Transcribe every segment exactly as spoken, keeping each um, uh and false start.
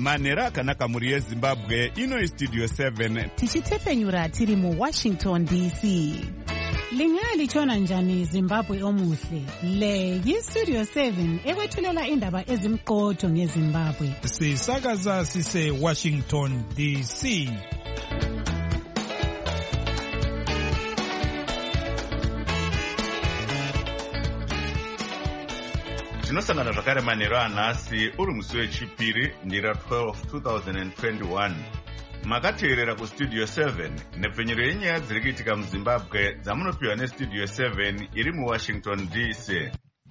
manhero akanaka mhuri yezimbabwe. Ino Studio seven tichitefenyura tiri muWashington D C. Lingalitshona njani Zimbabwe omuhle? Le yiStudio seven ekwethulela indaba ezimqotho ngeZimbabwe. Sisakaza sise Washington D C. Tinosangana zvakare manhero anhasi uri musi wechipiri ndira twelve twenty twenty-one. Makateerera kuStudio seven nepfenyuro yenyaya dziri kuitika muZimbabwe dzamunopiwa neStudio seven iri muWashington D C.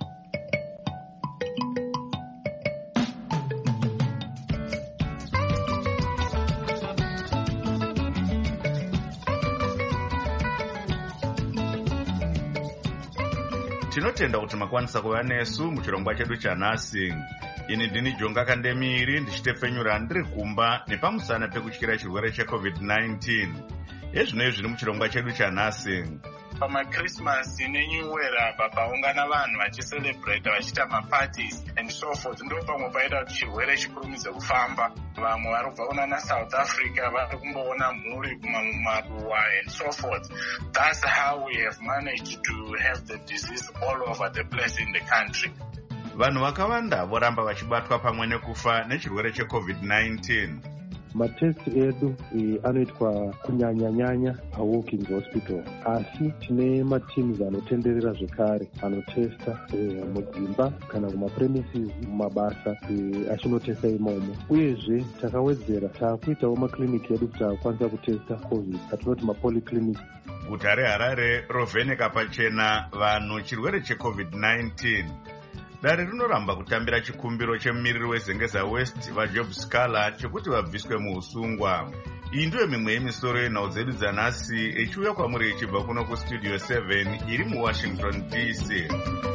Tinotenda kuti makwanisa kuva nesu muchirongwa chedu chanhasi. Ini ndini Jonga Kandemiri ndichitefenyura ndiri kumba nepamusana pekutyira chirwere checovid nineteen. Ezvino zviri muchirongwa chedu chanhasi. PamaChristmas neNew Year papaungana vanhu vachicelebrate vachiita maparties and so forth, ndo pamwe paita kuti chirwere chikurumidze kufamba. Vamwe vari kubva kuna South Africa vari kumboona mhuri kumaruwa and so forth. That's how we have managed to have the disease all over the place in the country. Vanhu vakawanda voramba vachibatwa pamwe nekufa nechirwere checovid nineteen. Matesti edu e, anoitwa kunyanya-nyanya paWalkings Hospital. Asi tine matims anotenderera zvekare anotesta e, mudzimba kana kumapremises mumabasa e, achinotesta imomo. Uyezve takawedzera taakuitawo makliniki edu kuti akwanisa kutesta covid atinoti mapolyclinic. Guta reHarare rovheneka pachena vanhu chirwere checovid nineteen. Dare rinoramba kutambira chikumbiro chemumiriri weZengeza West vaJob Scala chekuti vabviswe muusungwa. Iyi ndiyo mimwe yemisoro yenhau dzedu dzanhasi ichiuya kwamuri ichibva kuno kuStudio seven iri muWashington D C.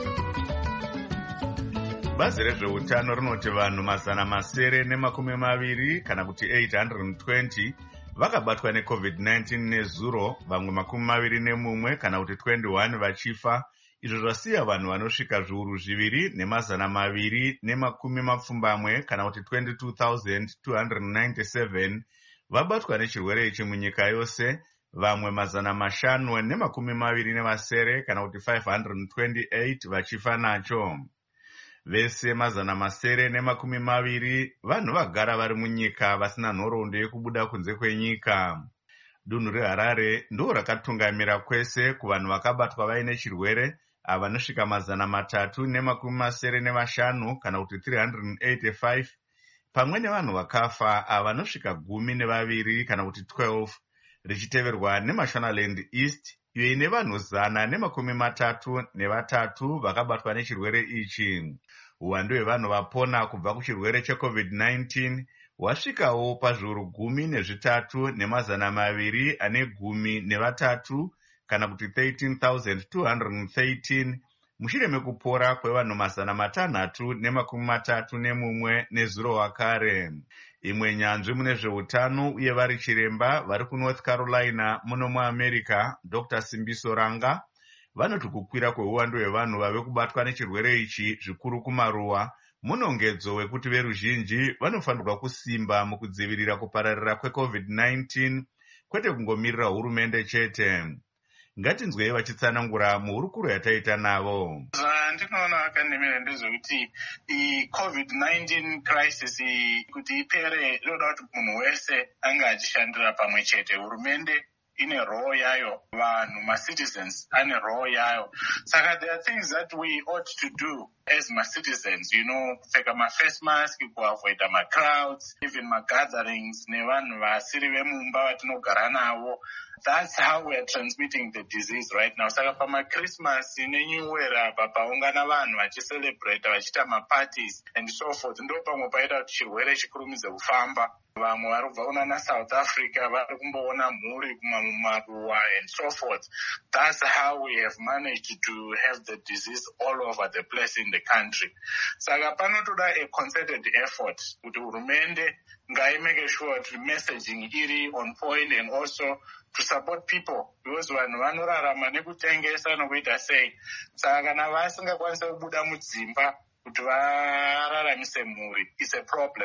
Bazi rezveutano rinoti vanhu mazana masere nemakumi maviri kana kuti eight hundred twenty vakabatwa necovid nineteen nezuro, vamwe makumi maviri nemumwe kana kuti twenty-one vachifa. Izvo zvasiya vanhu vanosvika zviuru zviviri nemazana maviri nemakumi mapfumbamwe kana kuti twenty-two thousand two hundred ninety-seven vabatwa nechirwere ichi munyika yose, vamwe mazana mashanu nemakumi maviri nevasere kana kuti five hundred twenty-eight vachifa nacho. Vese mazana masere nemakumi maviri vanhu vagara vari munyika vasina nhoroondo yekubuda kunze kwenyika. Dunhu reHarare ndo rakatungamira kwese kuvanhu vakabatwa vaine chirwere avanosvika mazana matatu nemakumi masere nevashanu kana kuti three hundred eighty-five, pamwe nevanhu vakafa avanosvika gumi nevaviri kana kuti twelve, richiteverwa neMashonaland East iyo ine vanhu zana nemakumi matatu nevatatu vakabatwa nechirwere ichi. Uwandu hwevanhu vapona kubva kuchirwere checovid nineteen wasvikawo pazviuru gumi nezvitatu nemazana maviri ane gumi nevatatu kana kuti thirteen thousand two hundred thirteen mushure mekupora kwevanhu mazana matanhatu nemakumi matatu nemumwe nezuro wakare. Imwe nyanzvi mune zveutano uye vari chiremba vari kuNorth Carolina muno muAmerica, Doctor Simbiso Ranga, vanoti kukwira kweuwandu hwevanhu vave kubatwa nechirwere ichi zvikuru kumaruwa munongedzo wekuti veruzhinji vanofanirwa kusimba mukudzivirira kupararira kwecovid nineteen, kwete kungomirira hurumende chete. Ngatinzwei vachitsanangura muhurukuro yataita navo. Ndinoona Akandemiri ndezvekuti i-covid nineteen crisis kuti ipere inoda kuti munhu wese anga achishandira pamwe chete. Hurumende ine role yayo, vanhu ma-citizens ane role yayo. Saka there are things that we ought to do as ma-citizens, you know, kupfeka ma-face mask, kuavoida ma-crowds, even ma-gatherings nevanhu vasiri vemumba vatinogara navo. That's how we are transmitting the disease right now. Saka pamaChristmas neNew Year papaungana vanhu vachicelebrate vachiita maparties and so forth, ndo pamwe paita kuti chirwere chikurumidze kufamba. Vamwe vari kubva kuna South Africa vari kumboona mhuri kumaruwa and so forth. That's how we have managed to have the disease all over the place in the country. Saka panotoda a concerted effort kuti hurumende ngaimake sure kuti messaging iri on point and also to support people, because vanhu vanorarama nekutengesa nokuita sei. Saka kana vasingakwanisa kubuda mudzimba kuti vararamise mhuri, it's a problem.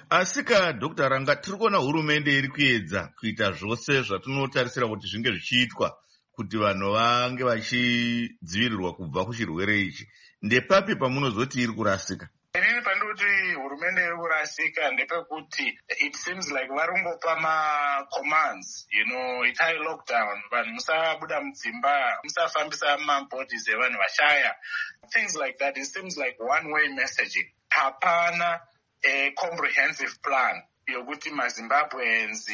Asika Doctor Ranga, tiri kuona hurumende iri kuedza kuita zvose zvatinotarisira kuti zvinge zvichiitwa kuti vanhu vange vachidzivirirwa kubva kuchirwere ichi. Ndepapi pamunozoti iri kurasika? Inini pandoti hurumende iri kurasika ndepekuti it seems like varungopa ma-commands, you know, itai lockdown, vanhu musabuda mudzimba, musafambisa mabodies evanhu vashaya, things like that. It seems like one-way messaging. Hapana a comprehensive plan yokuti maZimbabweans,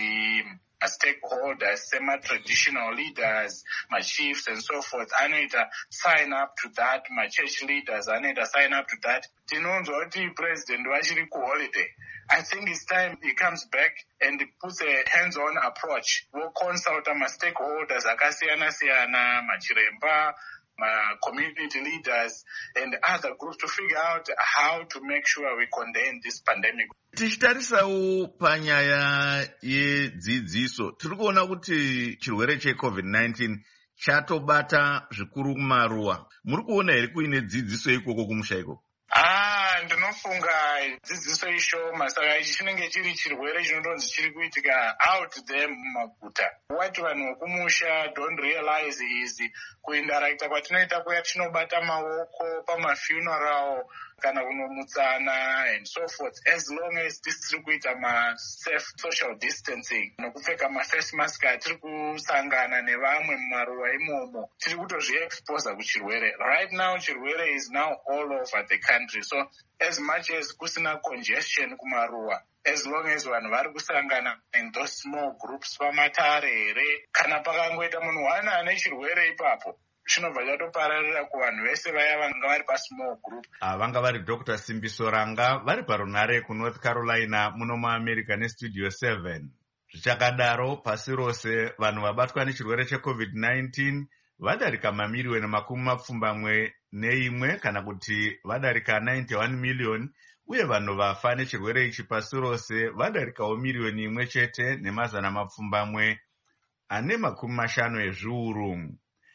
stakeholders, semi-traditional leaders, my chiefs and so forth, anoita sign up to that, my church leaders, anoita sign up to that. Tinonzwa kuti president wachiri kuholiday. I think it's time he comes back and puts a hands-on approach. We'll consult my stakeholders, akasiyana-siyana, machiremba, my community leaders and other groups to figure out how to make sure we contain this pandemic. Tichitarisawo panyaya yedzidziso, tiri kuona kuti chirwere checovid nineteen chatobata zvikuru kumaruwa. Muri kuona here kuine dzidziso ikoko kumusha ikoko? Ah, ndinofunga dzidziso ishoma, saka ichi chinenge chiri chirwere chinodonzi chiri kuitika out there mumaguta. What vanhu vokumusha don't realize is kuindarakita kwatinoita kuya tinobata maoko pamafuneral kana kunomutsana and so forth, as long as tiri kuita ma-safe social distancing nokupfeka ma-face mask atiri kusangana nevamwe mumaruwa imomo, tiri kutozvi-expose kuchirwere. Right now chirwere is now all over the country, so as much as kusina congestion kumaruwa, as long as vanhu vari kusangana in those small groups pamatare here, kana pakangoita munhu wana ane chirwere ipapo, chinobva chatopararira kuvanhu vese vaya vanga vari pasmall group. Vanga vari Doctor Simbiso Ranga vari parunare kuNorth Carolina muno muAmerica nestudio seven. Zvichakadaro pasi rose vanhu vabatwa nechirwere checovid nineteen vadarika mamiliyoni makumi mapfumbamwe neimwe kana kuti vadarika ninety-one million, uye vanhu vafa nechirwere ichi pasi rose vadarikawo miliyoni imwe chete nemazana mapfumbamwe ane makumi mashanu ezviuru.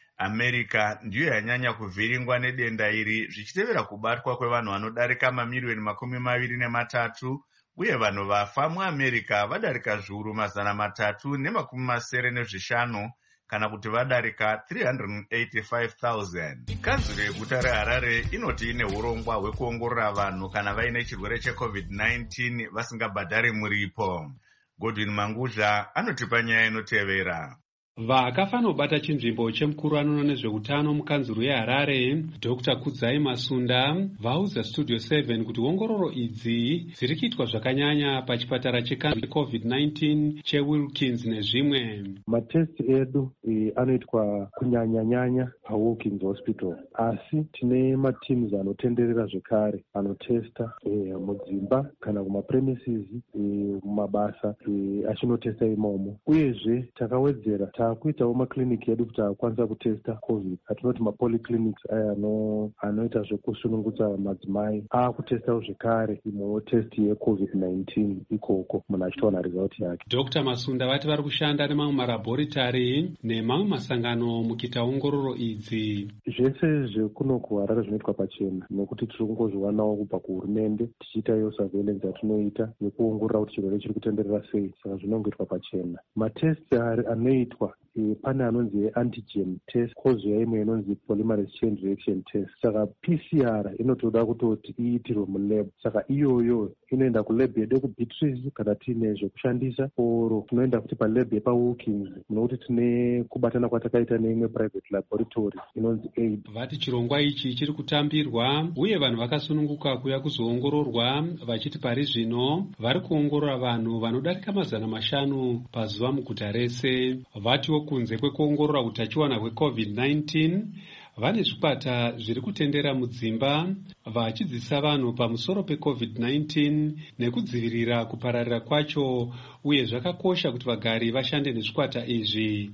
America ndiyo yanyanya kuvhiringwa nedenda iri zvichitevera kubatwa kwevanhu vanodarika mamiliyoni makumi maviri nematatu, uye vanhu vafa muAmerica vadarika zviuru mazana matatu nemakumi masere nezvishanu kana kuti vadarika three hundred eighty-five thousand. Kanzuro yeguta reHarare inoti ine urongwa hwekuongorora vanhu kana vaine chirwere checovid nineteen vasingabhadhari muripo. Godwin Manguzha anotipa nyaya inotevera. Vakafa nobata chinzvimbo chemukuru anoona nezveutano mukanzuro yeHarare, Doctor Kudzai Masunda, vaudza Studio seven kuti ongororo idzi dziri kuitwa zvakanyanya pachipatara checovid nineteen cheWilkins nezvimwe. Matesti edu e, anoitwa kunyanya-nyanya paWilkins Hospital, asi tine mateams anotenderera zvekare anotesta e, mudzimba kana kumapremises e, mumabasa e, achinotesta imomo. Uyezve takawedzera takuitawo makliniki edu kuti akwanisa kutesta covid, atinoti mapolyclinics aya ano anoita zvekusunungutsa madzimai akutestawo zvekare imwewo test yecovid nineteen ikoko munhu achitowana result yake. Doctor Masunda vati vari kushanda nemamwe marabhoritari nemamwe masangano mukuita ongororo idzi. Zvese zvekuno kuHarare zvinoitwa pachena nekuti tiri kungozviwanawo kubva kuhurumende tichiita iyo surveillance yatinoita yekuongorora kuti chirwere chiri kutenderera sei, saka zvinongoitwa pachena. Matest anoitwa E, pane anonzi antigen test, kozouya imwe inonzi polymerase chain reaction test. Saka P C R inotoda kutoti iitirwe mulab, saka iyoyo inoenda kulab yedu kuBeatrice kana tiine zvekushandisa, oro tinoenda kuti palab yepaWilkins nokuti tine kubatana kwatakaita neimwe private laboratory inonzi aid. Vati chirongwa ichi chiri kutambirwa uye vanhu vakasununguka kuya kuzoongororwa, vachiti pari zvino vari kuongorora vanhu vanodarika mazana mashanu pazuva muguta rese. Vatiwo kunze kwekuongorora utachiwana hwecovid nineteen, vane zvikwata zviri kutendera mudzimba vachidzidzisa vanhu pamusoro pecovid nineteen nekudzivirira kupararira kwacho, uye zvakakosha kuti vagari vashande nezvikwata izvi.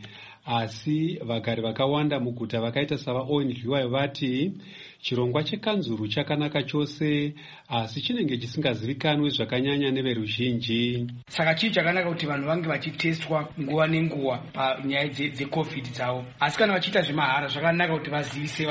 Asi vagari vakawanda muguta vakaita savaOwen Dliwayo vati chirongwa chekanzuru chakanaka chose, asi chinenge chisingazivikanwe zvakanyanya neveruzhinji. Saka chii chakanaka kuti vanhu vange vachitestwa nguva nenguva panyaya dzecovid dzavo, asi kana vachiita zvemahara zvakanaka kuti vazivise vanhu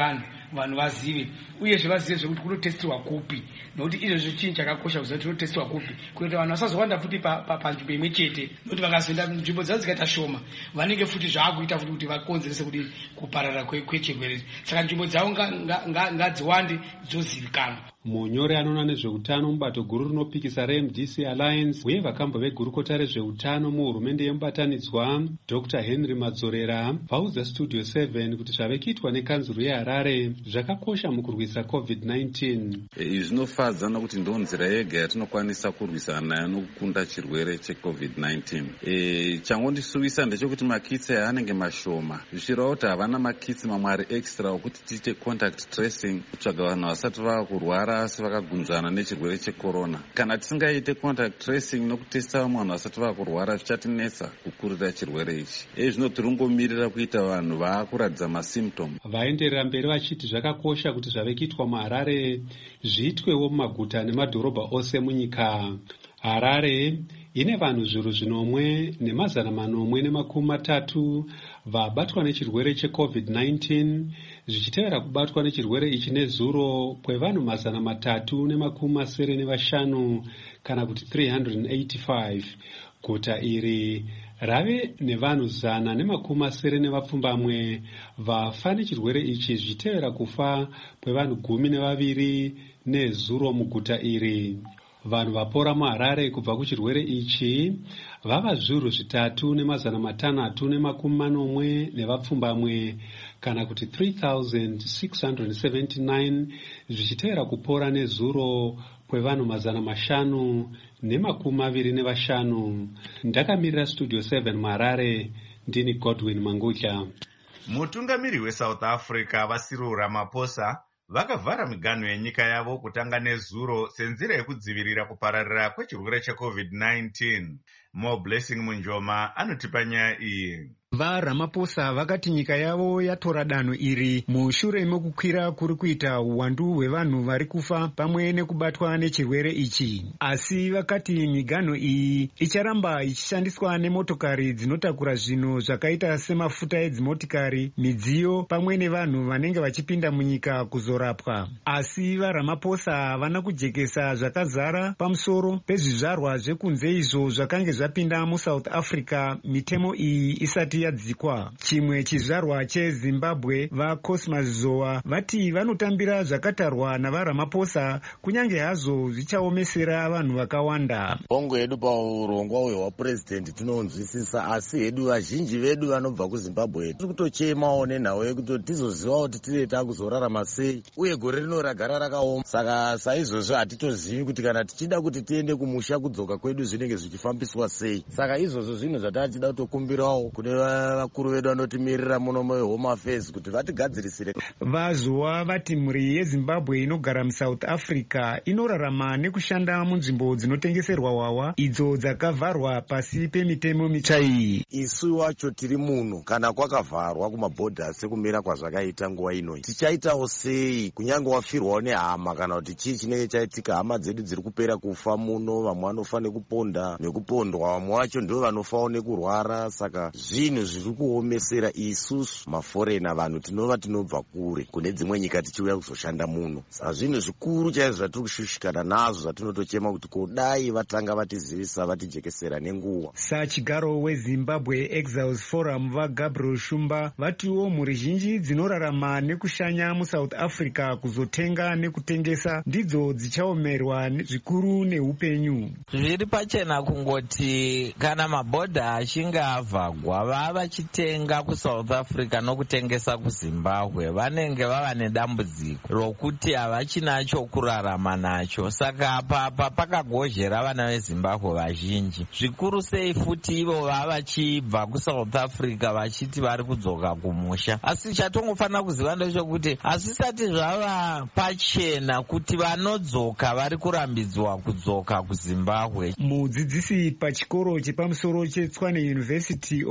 vanhu vazive uyezve vazive zvekuti kunotestirwa kupi, nokuti izvozvo chinhu chakakosha kuziva kuti kunotestirwa kupi kuita vanhu vasazowanda futi panzvimbo imwe chete, nokuti vakazoenda nzvimbo dzavo dzikaita shoma vanenge futi zvaakuita futi kuti vakonzerese kuti kuparara kwechirwere. Saka nzvimbo dzavo ngadziwande dzozivikanwa. Munyori anoona nezveutano mubato guru rinopikisa reM D C Alliance uye vakambo vegurukota rezveutano muhurumende yemubatanidzwa Doctor Henry Madzorera vaudza Studio seven kuti zvave kuitwa nekanzuru yeHarare zvakakosha mukurwisa COVID nineteen. Izvi zvinofadza nokuti ndo nzira yega yatinokwanisa kurwisana nokukunda chirwere cheCovid nineteen. E, changondisuvisa ndechekuti makitsi anenge mashoma, zvichirawo kuti havana makitsi mamwe ari extra okuti tiite contact tracing kutsvaga vanhu vasati vakurwara asi vakagunzvana nechirwere checorona. Kana tisingaite contact tracing nokutesta vamwe vanhu vasati vakurwara zvichatinetsa kukurira chirwere ichi. Izvi zvino tirongomirira kuita vanhu vaakuratidza masymptom. Vaenderera mberi vachiti zvakakosha kuti zvave kuitwa muHarare zviitwewo mumaguta nemadhorobha ose munyika. Harare ine vanhu zviuru zvinomwe nemazana manomwe nemakumi matatu vabatwa nechirwere cheCovid nineteen, zvichitevera kubatwa nechirwere ichi nezuro kwevanhu mazana matatu nemakumi masere nevashanu kana kuti three hundred eighty-five. Guta iri rave nevanhu zana nemakumi masere nevapfumbamwe vafa nechirwere ichi zvichitevera kufa kwevanhu gumi nevaviri nezuro muguta iri. Vanhu vapora muHarare kubva kuchirwere ichi vava zviuru zvitatu nemazana matanhatu nemakumi manomwe nevapfumbamwe kana kuti three thousand six hundred seventy-nine, zvichitevera kupora nezuro kwevanhu mazana mashanu nemakumi maviri nevashanu. Ndakamirira Studio seven muHarare, ndini Godwin Mangutya. Mutungamiri weSouth Africa vaCyril Ramaphosa vakavhara miganhu yenyika yavo kutanga nezuro senzira yekudzivirira kupararira kwechirwere cheCovid nineteen. Mo Blessing Munjoma anotipa nyaya iyi. VaRamaphosa vakati nyika yavo yatora danho iri mushure mekukwira kuri kuita uwandu hwevanhu vari kufa pamwe nekubatwa nechirwere ichi. Asi vakati miganho iyi icharamba ichishandiswa nemotokari dzinotakura zvinhu zvakaita semafuta edzimotikari, midziyo pamwe nevanhu vanenge vachipinda munyika kuzorapwa. Asi vaRamaphosa havana kujekesa zvakazara pamusoro pezvizvarwa zvekunze izvo zvakange zvapinda muSouth Africa mitemo iyi isati yadzikwa. Chimwe chizvarwa cheZimbabwe vaCosmas Zowa vati vanotambira zvakatarwa navaRamaphosa kunyange hazvo zvichaomesera vanhu vakawanda. Bongo yedu paurongwa hwepresident tinonzwisisa, asi hedu vazhinji vedu vanobva kuZimbabwe tiri kutochemawo nenhau yekuti tizoziva kuti tiri takuzorarama sei, uye gore rino ragara rakaoma. Saka saizvozvo hatitozivi kuti kana tichida kuti tiende kumusha kudzoka kwedu zvinenge zvichifambiswa sei. Saka izvozvo zvinhu zvatachida kutokumbirawo kune vakuru vedu vanotimirira muno muHome Affairs kuti vatigadzirisire. Vazowa vati mhuri yeZimbabwe inogara muSouth Africa inorarama nekushanda munzvimbo dzinotengeserwa wawa idzo dzakavharwa pasi pemitemo mitsva iyi. Isu wacho tiri muno kana kwakavharwa kumabhodha sekumira kwazvakaita nguva inoi, tichaitawo sei kunyange wafirwawo nehama kana kuti chii chinenge chaitika? Hama dzedu dziri kupera kufa muno, vamwe vanofa nekupondwa nekupondwa, vamwe vacho ndio vanofawo nekurwara. Saka zvinhu zviri kuomesera isusu maforena, vanhu tinova tinobva kure kune dzimwe nyika tichiuya kuzoshanda muno. Saka zvinhu zvikuru chaizvo zvatiri kushushikana nazvo, zvatinotochema kuti kodai vatanga vatizivisa, vatijekesera nenguva. Sachigaro weZimbabwe Exiles Forum vaGabriel Shumba vatiwo mhuri zhinji dzinorarama nekushanya muSouth Africa kuzotenga nekutengesa ndidzo dzichaomerwa zvikuru neupenyu. Zviri pachena kungoti kana mabhodha achinge avhagwa vava vachitenga kuSouth Africa nokutengesa kuZimbabwe vanenge vava nedambudziko rokuti havachina chokurarama nacho. Saka apa pakagozhera vana veZimbabwe vazhinji, zvikuru sei futi ivo vava vachibva kuSouth Africa vachiti vari kudzoka kumusha. Asi chatongofanira kuziva ndechekuti hazvisati zvava pachena kuti vanodzoka vari kurambidzwa kudzoka kuZimbabwe. Mudzidzisi pachikoro chepamusoro cheTshwane University of Technology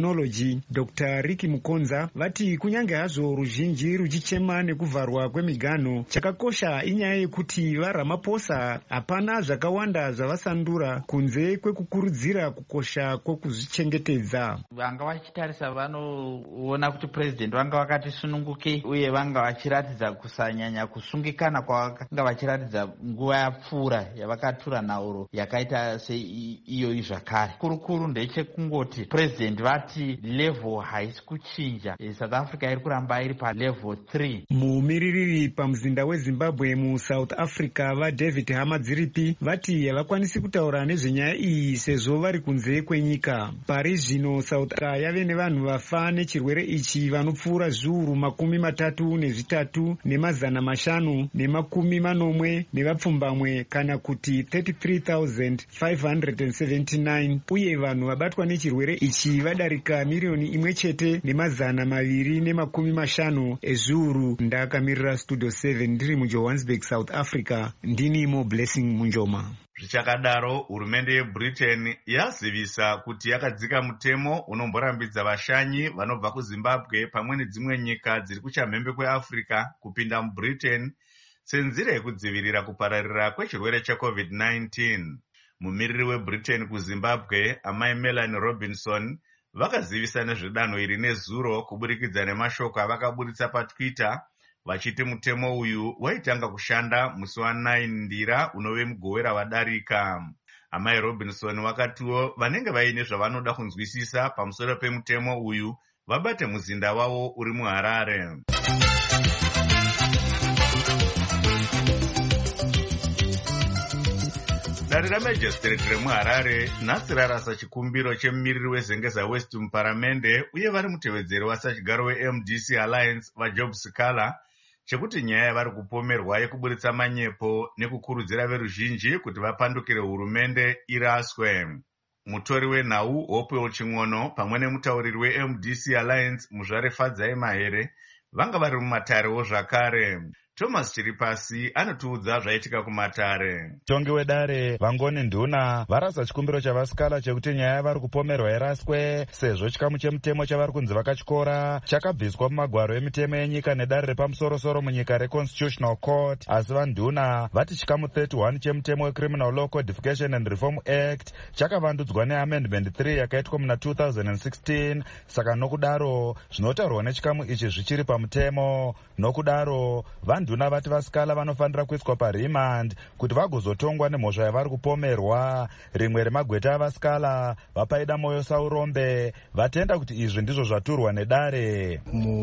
Technology Doctor Ricky Mukonza vati kunyange hazvo ruzhinji ruchichema nekuvharwa kwemiganho, chakakosha inyaya yekuti vaRamaphosa hapana zvakawanda zvavasandura kunze kwekukurudzira kukosha kwokuzvichengetedza. Vanga vachitarisa vanoona kuti president vanga vakati sununguke uye vanga vachiratidza kusanyanya kusungikana kwavanga vachiratidza nguva yapfuura yavakatura nhauro yakaita seiyoyi zvakare. Kurukuru ndechekungoti president vati level haisi kuchinja, South Africa iri kuramba iri palevel three. Mumiririri pamuzinda weZimbabwe muSouth Africa vaDavid Hamadziripi vati havakwanisi kutaura nezvenyaya iyi sezvo vari kunze kwenyika. Pari zvino South Africa yave nevanhu vafa nechirwere ichi vanopfuura zviuru makumi matatu nezvitatu nemazana mashanu nemakumi manomwe nevapfumbamwe kana kuti thirty-three thousand five hundred seventy-nine, uye vanhu vabatwa nechirwere ichi vadarika miriyoni imwe chete nemazana maviri nemakumi mashanu ezviuru. Ndakamirira Studio seven ndiri muJohannesburg, South Africa. Ndini Mo Blessing Munjoma. Zvichakadaro, hurumende yeBritain yazivisa kuti yakadzika mutemo unomborambidza vashanyi vanobva kuZimbabwe pamwe nedzimwe nyika dziri kuchamhembe kweAfrica kupinda muBritain senzira yekudzivirira kupararira kwechirwere cheCovid nineteen. Mumiriri weBritain kuZimbabwe, amai Melanie Robinson, vakazivisa nezvedanho iri nezuro kuburikidza nemashoko avakaburitsa paTwitter vachiti mutemo uyu waitanga kushanda musi wa9 ndira unove mugowera wadarika. Amai Robinson vakatiwo vanenge vaine zvavanoda kunzwisisa pamusoro pemutemo uyu vabate muzinda wavo uri muHarare. Dare ramajistrate remuHarare nhasi rarasa chikumbiro chemumiriri weZengeza West muparamende uye vari mutevedzeri wasachigaro weM D C Alliance vaJob Sikala chekuti nyaya yavari kupomerwa yekuburitsa manyepo nekukurudzira veruzhinji kuti vapandukire hurumende iraswe. Mutori wenhau Hopewell Ching'ono pamwe nemutauriri weM D C Alliance Muzvare Fadzai Mahere vanga vari mumatarewo zvakare. Thomas Chiripasi anotiudza zvaitika kumatare. Tongi wedare Vangoni Nduna varasa chikumbiro chavasikala chekuti nyaya yavari kupomerwa iraswe sezvo chikamu chemutemo chavari kunzi vakachikora chakabviswa mumagwaro emitemo yenyika nedare repamusoro-soro munyika reConstitutional Court. Asi vaNduna vati chikamu thirty-one chemutemo weCriminal Law Codification and Reform Act chakavandudzwa neamendment three yakaitwa muna two thousand sixteen. Saka nokudaro zvinotaurwa nechikamu ichi zvichiri pamutemo. Nokudaro vaNduna vati vasikala vanofanira kuiswa paremand kuti vagozotongwa nemhosva yavari kupomerwa. Rimwe remagweta avasikala vapaida Moyo Saurombe vatenda kuti izvi ndizvo zvaturwa nedare.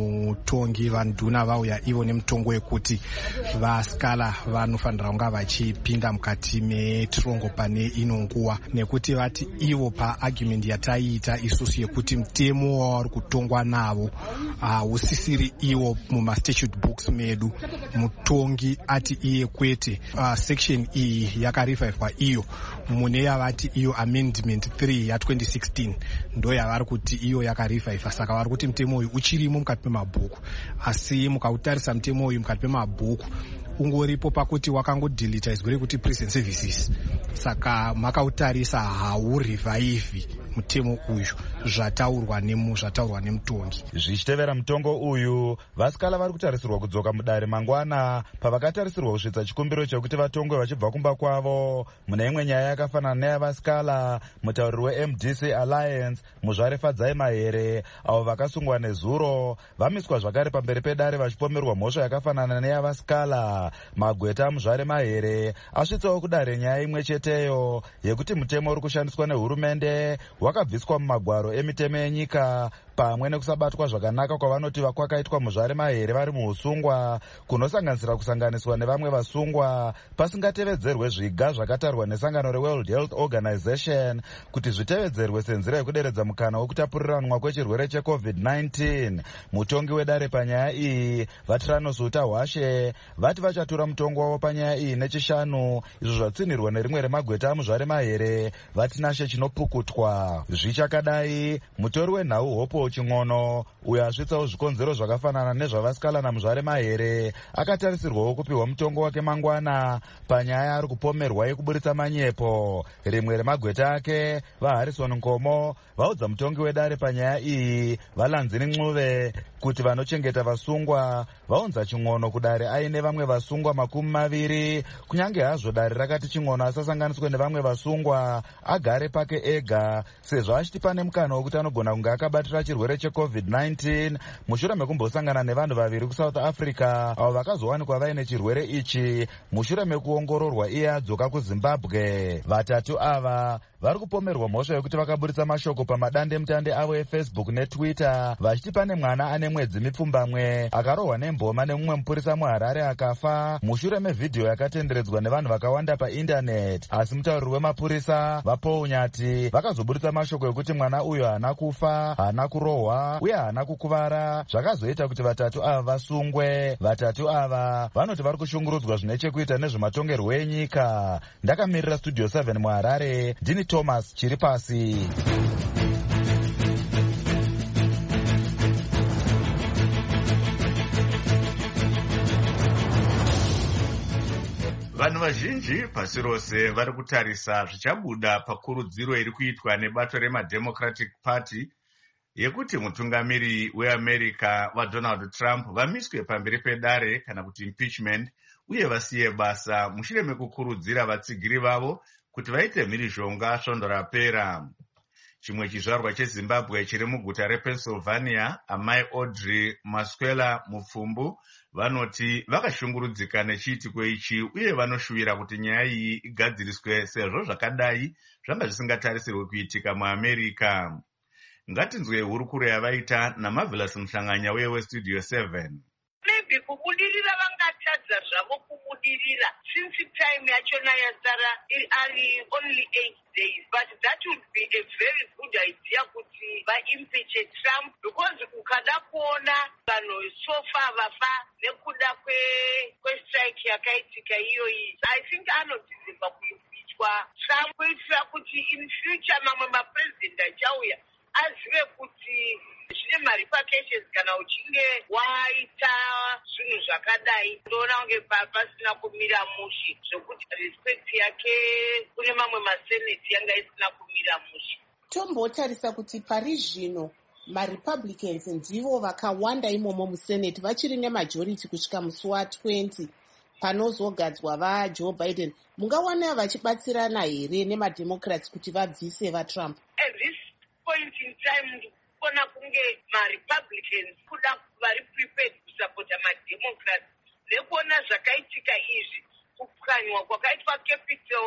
Mutongi vaNduna vauya ivo nemutongo wekuti vasikala vanofanira kunga vachipinda mukati metirongo pane ino nguva, nekuti vati ivo paargument yataiita isusu yekuti mutemo wavari kutongwa navo hausisiri ivo mumastatute books medu. Mutongi ati iye kwete uh, section iyi yakarevivwa iyo mune yavati iyo amendment three ya twenty sixteen ndo yavari kuti iyo yakarevivwa. Saka vari kuti mutemo uyu uchirimo mukati memabhuku, asi mukautarisa mutemo uyu mukati memabhuku ungoripo pakuti wakangodilita izwi rekuti prison services. Saka makautarisa haurivhaivhi mutemo uyu zvataurwa nemu zvataurwa nemutongi. Zvichitevera mutongo uyu vasikala vari kutarisirwa kudzoka mudare mangwana pavakatarisirwa kusvitsa chikumbiro chekuti vatongwe vachibva kumba kwavo. Mune imwe nyaya yakafanana neyavasikala, mutauriri weM D C Alliance Muzvare Fadzai Mahere avo vakasungwa nezuro vamiswa zvakare pamberi pedare vachipomerwa mhosva yakafanana neyavasikala. Magweta Muzvare Mahere asvitsawo kudare nyaya imwe cheteyo yekuti mutemo uri kushandiswa nehurumende wakabviswa mumagwaro emitemo yenyika pamwe nekusabatwa zvakanaka kwavanoti kwakaitwa Muzvare Mahere vari muusungwa kunosanganisira kusanganiswa nevamwe vasungwa pasingatevedzerwe zviga zvakatarwa nesangano reWorld Health Organization kuti zvitevedzerwe senzira yekuderedza mukana wekutapuriranwa kwechirwere cheCovid nineteen. Mutongi wedare panyaya iyi Vatrano Utahwashe vati vachatura mutongo wavo panyaya iyi nechishanu, izvo zvatsinirwa nerimwe remagweta aMuzvare Mahere vati nashe chinopukutwa. Zvichakadai iyi mutori wenhau Hopo Ching'ono uyo asvitsawo zvikonzero zvakafanana nezvavasikala naMuzvare Mahere akatarisirwawo kupiwa mutongo wake mangwana panyaya ari kupomerwa yekuburitsa manyepo. Rimwe remagweta ake vaHarrison Nkomo vaudza mutongi wedare panyaya iyi Valanzini Nc'uve kuti vanochengeta vasungwa vaunza Ching'ono kudare aine vamwe vasungwa makumi maviri, kunyange hazvo dare rakati Ching'ono asasanganiswe nevamwe vasungwa agare pake ega sezvo achiti pane mukana wekuti anogona kunge akabatira chirwere checovid nineteen mushure mekumbosangana nevanhu vaviri kuSouth Africa avo vakazowanikwa vaine chirwere ichi mushure mekuongororwa iye adzoka kuZimbabwe. Vatatu ava vari kupomerwa mhosva yokuti vakaburitsa mashoko pamadande mutande avo eFacebook neTwitter vachiti pane mwana ane mwedzi mipfumbamwe akarohwa nemboma nemumwe mupurisa muHarare akafa mushure mevhidhiyo yakatenderedzwa nevanhu vakawanda paindaneti. Asi mutauriri wemapurisa vaPaul Nyati vakazoburitsa mashoko yokuti mwana uyo haana kufa, haana kurohwa uye haana kukuvara, zvakazoita kuti vatatu ava vasungwe. Vatatu ava vanoti vari kushungurudzwa zvine chekuita nezvematongerwo enyika. Ndakamirira Studio seven muHarare, ndini Thomas Chiripasi. Vanhu vazhinji pasi rose vari kutarisa zvichabuda pakurudziro iri kuitwa nebato remademocratic party yekuti mutungamiri weAmerica vaDonald Trump vamiswe pamberi pedare kana kuti impeachment uye vasiye basa mushure mekukurudzira vatsigiri vavo kuti vaite mhirizhonga svondo rapera. Chimwe chizvarwa cheZimbabwe chiri muguta rePennsylvania, amai Audrey Maswela Mupfumbu vanoti vakashungurudzika nechiitiko ichi uye vanoshuvira kuti nyaya iyi igadziriswe sezvo zvakadai zvanga zvisingatarisirwe kuitika muAmerica. Ngatinzwe hurukuro yavaita naMarvelous Mhlanganya uye weStudio seven. Maybe kubudirira vangatadza zvavo kubudirira since time yachona yazara ari only eight days, but that would be a very good idea kuti vaimpeach Trump, because ukada kuona vanhu so far vafa nekuda kwe kwestrike yakaitika iyoyi, I think anodzimba kuimpeachwa Trump kuitira kuti in future mamwe mapresident achauya azive kuti zvine maripacations kana uchinge waita zvinhu zvakadai. Ndoona kunge pasina kumira mushe zvokuti respect yake kune mamwe maseneti yanga isina kumira mushe. Tombotarisa kuti pari zvino maRepublicans ndivo vakawanda imomo museneti vachiri nemajority kusvika musi wa20 panozogadzwa vaJoe Biden. Mungawana vachibatsirana here nemademocrats kuti vabvise vaTrump? At this point in time kuona kunge maRepublicans kuda vari prepared kusapota mademocrats nekuona zvakaitika izvi, kupwanywa kwakaitwa capital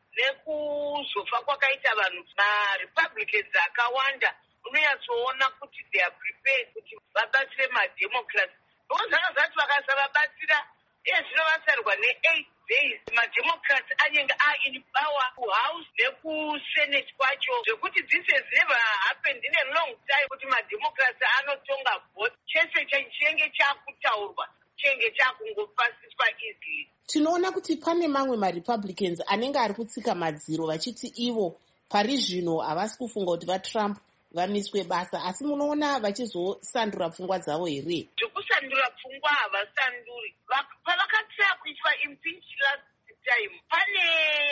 nekuzofa kwakaita vanhu. MaRepublicans akawanda unoyatsoona kuti they are prepared kuti vabatsire mademocrats, because zvanga zvati vakasavabatsira iye zvino vasarwa ne-eight days mademocrats anenge ain power kuhouse nekusenate kwacho, zvekuti this has never happened in a long time kuti mademocrats anotonga vote. Chese chinenge chakutaurwa chinenge chakungopasiswa easily. Tinoona kuti pane mamwe maRepublicans anenge ari kutsika madziro vachiti ivo pari zvino havasi kufunga kuti vaTrump vamiswe basa, asi munoona vachizosandura pfungwa dzavo here? Zvekusandura pfungwa havasanduri. Pavakatsaya kuitwa impeach last time, pane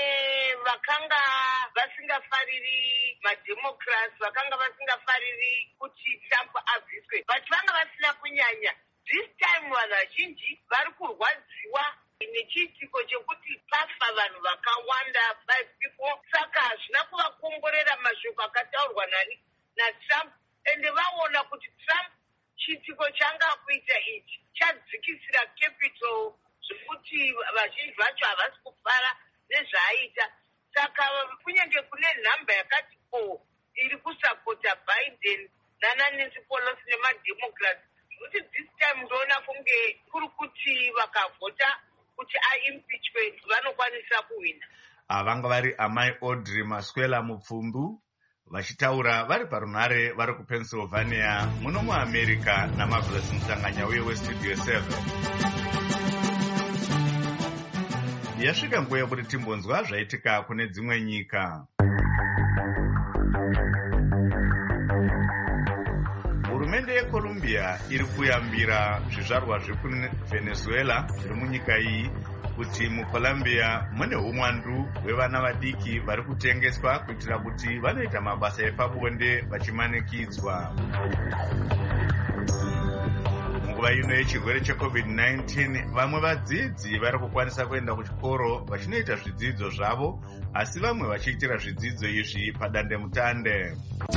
vakanga vasingafariri mademocrats, vakanga vasingafariri kuti Trump abviswe, but vanga vasina kunyanya. This time vanhu vazhinji vari kurwadziwa nechiitiko chekuti pafa vanhu vakawanda, five people. Saka hazvina kuvakomborera mashoko akataurwa nani naTrump, ende vaona kuti Trump chiitiko changa kuita ichi chadzikisira capital zvekuti vazhinji vacho havasi kufara nezvaaita. Saka kunyange kune nhamba yakati po iri kusapota Biden naNancy Pelosi nemademocrats, kuti this time ndoona kunge kuri kuti vakavhota kuti aimpeachwe vanokwanisa kuwina. Avanga vari amai Audrey Maswela Mupfumbu vachitaura vari parunhare vari kuPennsylvania muno muAmerica naMarvelous Mhlanganya uye weStudio seven. Yasvika nguva yekuti timbonzwa zvaitika kune dzimwe nyika. colombia iri kuyambira zvizvarwa zvekuvenezuela zviri munyika iyi kuti mucolombia mune umwandu hwevana vadiki vari kutengeswa kuitira kuti vanoita mabasa epabonde vachimanikidzwa. Munguva ino yechirwere checovid nineteen vamwe vadzidzi vari kukwanisa kuenda kuchikoro vachinoita zvidzidzo zvavo, asi vamwe vachiitira zvidzidzo izvi padandemutande.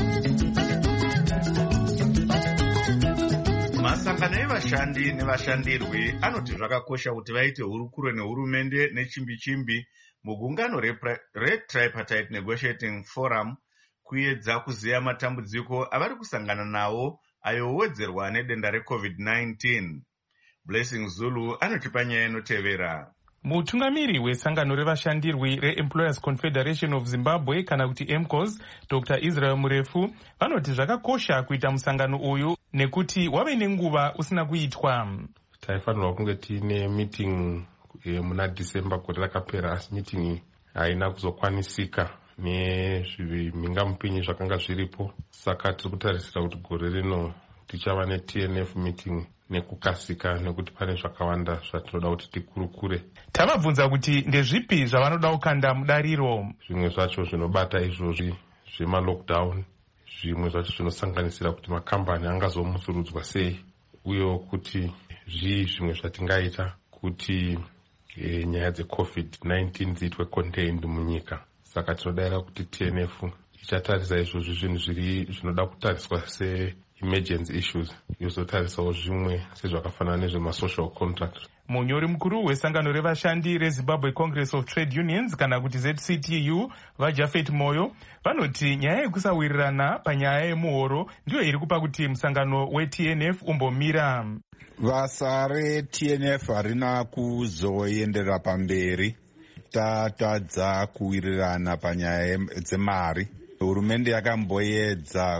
Masangano evashandi nevashandirwi anoti zvakakosha kuti vaite hurukuro nehurumende nechimbi-chimbi mugungano reTripartite Negotiating Forum kuedza kuziya matambudziko avari kusangana nawo ayo owedzerwa nedenda recovid nineteen. Blessing Zulu anotipa nyaya inotevera. Mutungamiri wesangano revashandirwi reEmployers Confederation of Zimbabwe kana kuti E M C O S, Doctor Israel Murefu, vanoti zvakakosha kuita musangano uyu nekuti wave nenguva usina kuitwa. Taifanirwa kunge tiine meeting muna December gore rakapera, asi meeting haina kuzokwanisika nezvimingamupinyi zvakanga zviripo. Saka tiri kutarisira kuti gore rino tichava neT N F meeting nekukasika nekuti pane zvakawanda zvatinoda kuti tikurukure. Tavabvunza kuti ndezvipi zvavanoda kukanda mudariro. Zvimwe zvacho zvinobata izvozvi zvema-lockdown, zvimwe zvacho zvinosanganisira kuti makambani angazomusurudzwa sei, uye kuti zvii zvimwe zvatingaita kuti e, nyaya dzecovid nineteen dziitwe contained munyika. Saka tinodayira kuti T N F ichatarisa izvozvi zvinhu zviri zvinoda kutariswa se emergency issues, yozotarisawo zvimwe sezvakafanana nezvemasocial contract. Munyori mukuru wesangano revashandi reZimbabwe Congress of Trade Unions kana kuti Z C T U vaJafet Moyo vanoti nyaya yekusawirirana panyaya yemuhoro ndiyo iri kupa kuti musangano weT N F umbomira. Basa reT N F harina kuzoenderera pamberi, tatadza kuwirirana panyaya dzemari. Hurumende yakamboedza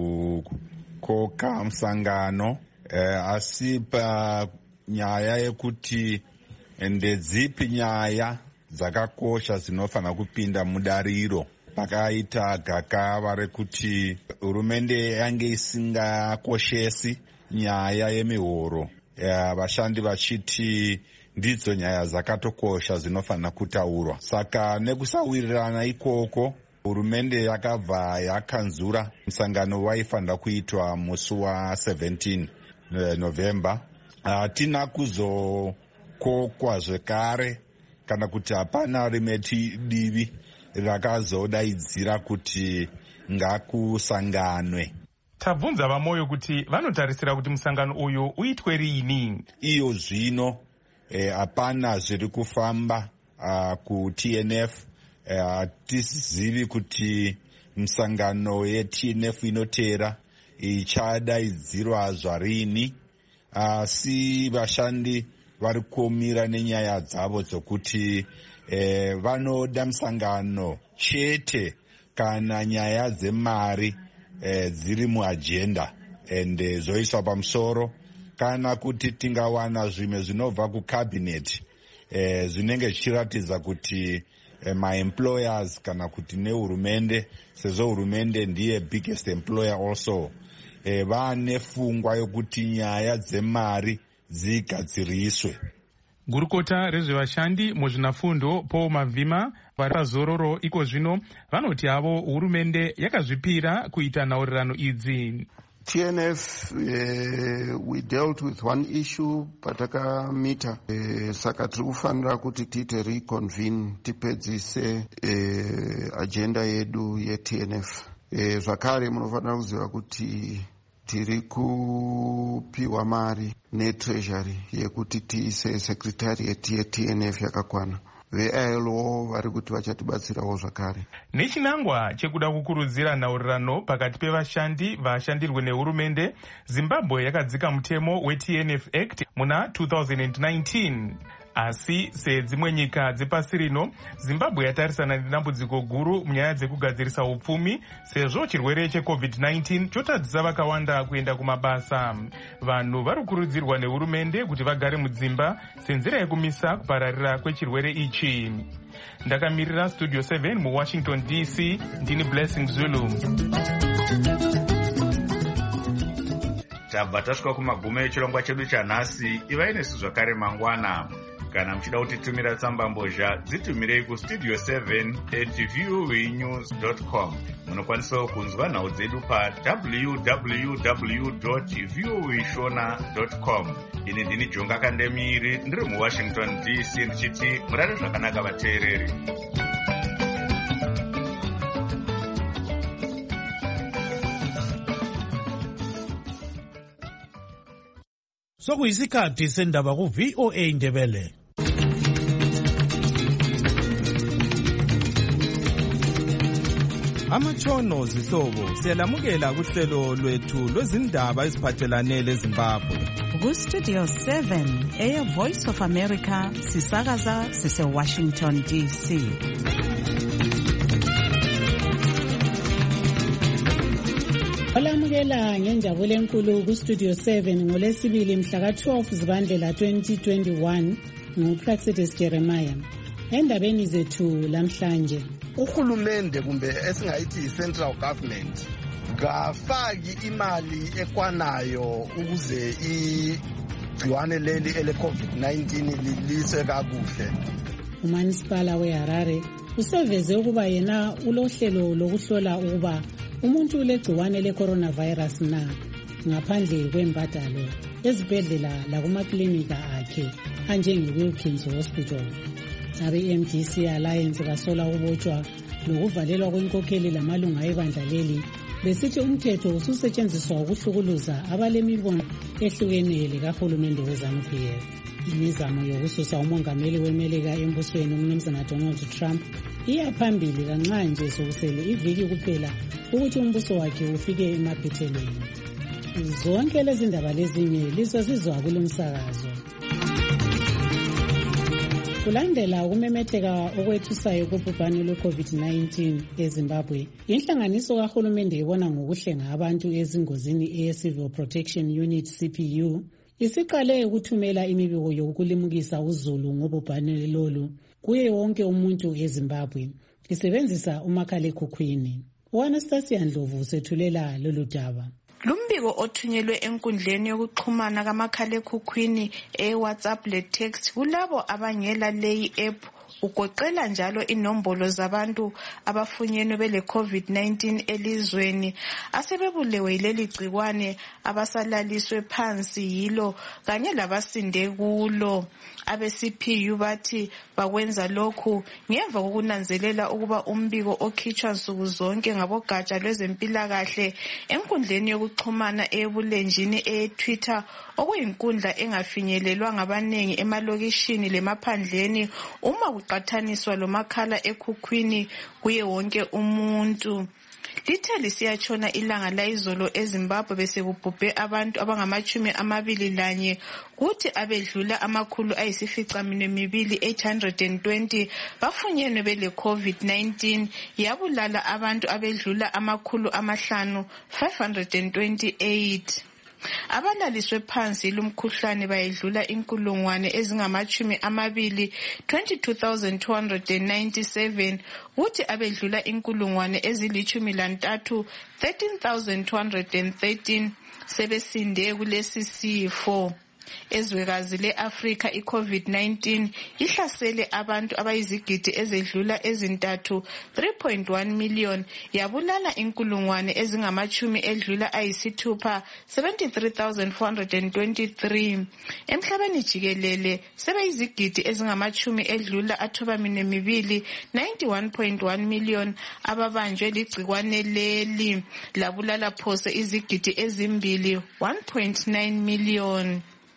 kukoka musangano eh, asi panyaya yekuti ndedzipi nyaya dzakakosha dzinofanira kupinda mudariro, pakaita gakava rekuti hurumende yange isingakoshesi nyaya yemihoro, vashandi vachiti ndidzo nyaya dzakatokosha dzinofanira kutaurwa. Saka nekusawirirana ikoko hurumende yakabva yakanzura musangano waifanira kuitwa musi wa17 November. Hatina kuzokokwa zvekare kana kuti hapana rimwe divi rakazodaidzira kuti ngakusanganwe. Tabvunza vaMoyo kuti vanotarisira kuti musangano uyu uitwe rini. Iyo zvino hapana eh, zviri kufamba uh, kuT N F. Hatizivi uh, kuti musangano yeT N F inotera ichadaidzirwa zvarini, asi uh, vashandi vari kuomira nenyaya dzavo dzokuti eh, vanoda musangano chete kana nyaya dzemari eh, dziri muagenda ende zoiswa pamusoro, kana kuti tingawana zvimwe zvinobva kucabinet eh, zvinenge zvichiratidza kuti eh, maemployers kana kuti nehurumende, sezvo hurumende ndiye biggest employer also, eh, vane pfungwa yokuti nyaya dzemari dzigadziriswe. Gurukota rezvevashandi muzvinafundo Paul Mavhima vari pazororo iko zvino vanoti havo hurumende yakazvipira kuita nhaurirano idzi. T N F, uh, we dealt with one issue patakamita, uh, saka tiri kufanira kuti tiite reconvene tipedzise uh, agenda yedu yeT N F. Uh, zvakare munofanira kuziva kuti tiri kupiwa mari netreasury yekuti tiise secretariat yeT N F yakakwana. Ve-I L O vari kuti vachatibatsirawo zvakare. Nechinangwa chekuda kukurudzira nhaurirano pakati pevashandi vashandirwe nehurumende, Zimbabwe yakadzika mutemo weT N F Act muna two thousand nineteen. Asi sedzimwe nyika dzepasi rino, Zimbabwe yatarisana nedambudziko guru munyaya dzekugadzirisa upfumi sezvo chirwere checovid nineteen chotadzisa vakawanda kuenda kumabasa. Vanhu vari kukurudzirwa nehurumende kuti vagare mudzimba senzira yekumisa kupararira kwechirwere ichi. Ndakamirira Studio seven muWashington D C, ndini Blessing Zulu. tabva tasvika kumagumo echirongwa chedu chanhasi. Ivai nesu zvakare mangwana. Kana muchida kutitumira tsambambozha, dzitumirei kustudio seven at voanews dot com. Munokwanisawo kunzwa nhau dzedu pa w w w dot voashona dot com. Ini ndini Jonga Kandemiri, ndiri muWashington D C ndichiti murare zvakanaka vateereri. Sokuyisikhathi sendaba ku V O A Ndebele. Amatshono zihlobo siyalamukela kuhlelo lwethu lwezindaba eziphathelane leZimbabwe. Ku Studio seven eya Voice of America sisakaza sise Washington D C. Olamukela ngenjabulo enkulu ku Studio seven ngolesibili mhla ka twelve Zibandlela twenty twenty-one nguPlacitus Jeremiah. Endabeni zethu lamhlanje, uhulumende kumbe esingayithi central government ngafaki imali ekwanayo ukuze igciwane leli ele COVID nineteen lilise kakuhle. Umanisipala weHarare useveze ukuba yena ulohlelo lokuhlola ukuba umuntu ulegciwane le-coronavirus na ngaphandle kwembadalo ezibhedlela lakumaklinika akhe anjenge-Wilkins Hospital. Abe-M D C Alliance basola ukubotshwa nokuvalelwa kwenkokheli lamalunga ebandla leli besithi umthetho ususetshenziswa ukuhlukuluza abalemibono ehlukeneyo likahulumende we-ZANU P F. Imizamo yokususa umongameli weMelika embusweni uMnumzana Donald Trump iya phambili kanxa nje sokusele iviki kuphela ukuthi umbuso wakhe ufike emaphethelweni. Zonke lezi ndaba lezinye lizozizwa kulomsakazo. Kulandela ukumemetheka okwethusayo kubhubhane lwe-COVID nineteen eZimbabwe, inhlanganiso kahulumende ibona ngokuhlenga abantu ezingozini eye-Civil Protection Unit C P U isiqale ukuthumela imibiko yokulimukisa uzulu ngobhubhane lolu kuye wonke umuntu eZimbabwe isebenzisa umakhalekhukhwini. U-Anastasia Ndlovu usethulela lolu daba. Lumbiko othunyelwe enkundleni yokuxhumana kamakhalekhukhwini e-WhatsApp le-text kulabo abangela leyi app ugoqela njalo inombolo zabantu abafunyenwe bele COVID nineteen elizweni asebebulewe yileli gciwane abasalaliswe phansi yilo kanye labasinde kulo. Abe-C P U bathi bakwenza lokhu ngemva kokunanzelela ukuba umbiko okhitshwa nsuku zonke ngabogatsha lwezempilakahle enkundleni yokuxhumana ebulenjini e-Twitter okuyinkundla engafinyelelwa ngabanengi emalokishini lemaphandleni uma kuqathaniswa lomakhala ekhukhwini kuye wonke umuntu. Lithe lisiyatshona ilanga layizolo eZimbabwe bese kubhubhe abantu abangamachumi amabili lanye kuthi abedlula amakhulu ayisificaminwe mibili eight hundred twenty bafunyenwe bele COVID nineteen yabulala abantu abedlula amakhulu amahlanu five hundred twenty-eight. Abalaliswe phansi lumkhuhlane bayedlula inkulungwane ezingamachumi amabili twenty-two thousand two hundred ninety-seven kuthi abedlula inkulungwane ezilichumi lantathu thirteen thousand two hundred thirteen sebesinde kulesi sifo. Ezwekazi le-Afrika i-COVID nineteen ihlasele abantu abayizigidi ezedlula ezintathu three point one million yabulala inkulungwane ezingamachumi edlula ayisithupha seventy-three thousand four hundred twenty-three. Emhlabeni jikelele sebeyizigidi ezingamachumi edlula athobamine mibili ninety-one point one million ababanjwe ligcikwane leli labulala phose izigidi ezimbili one point nine million.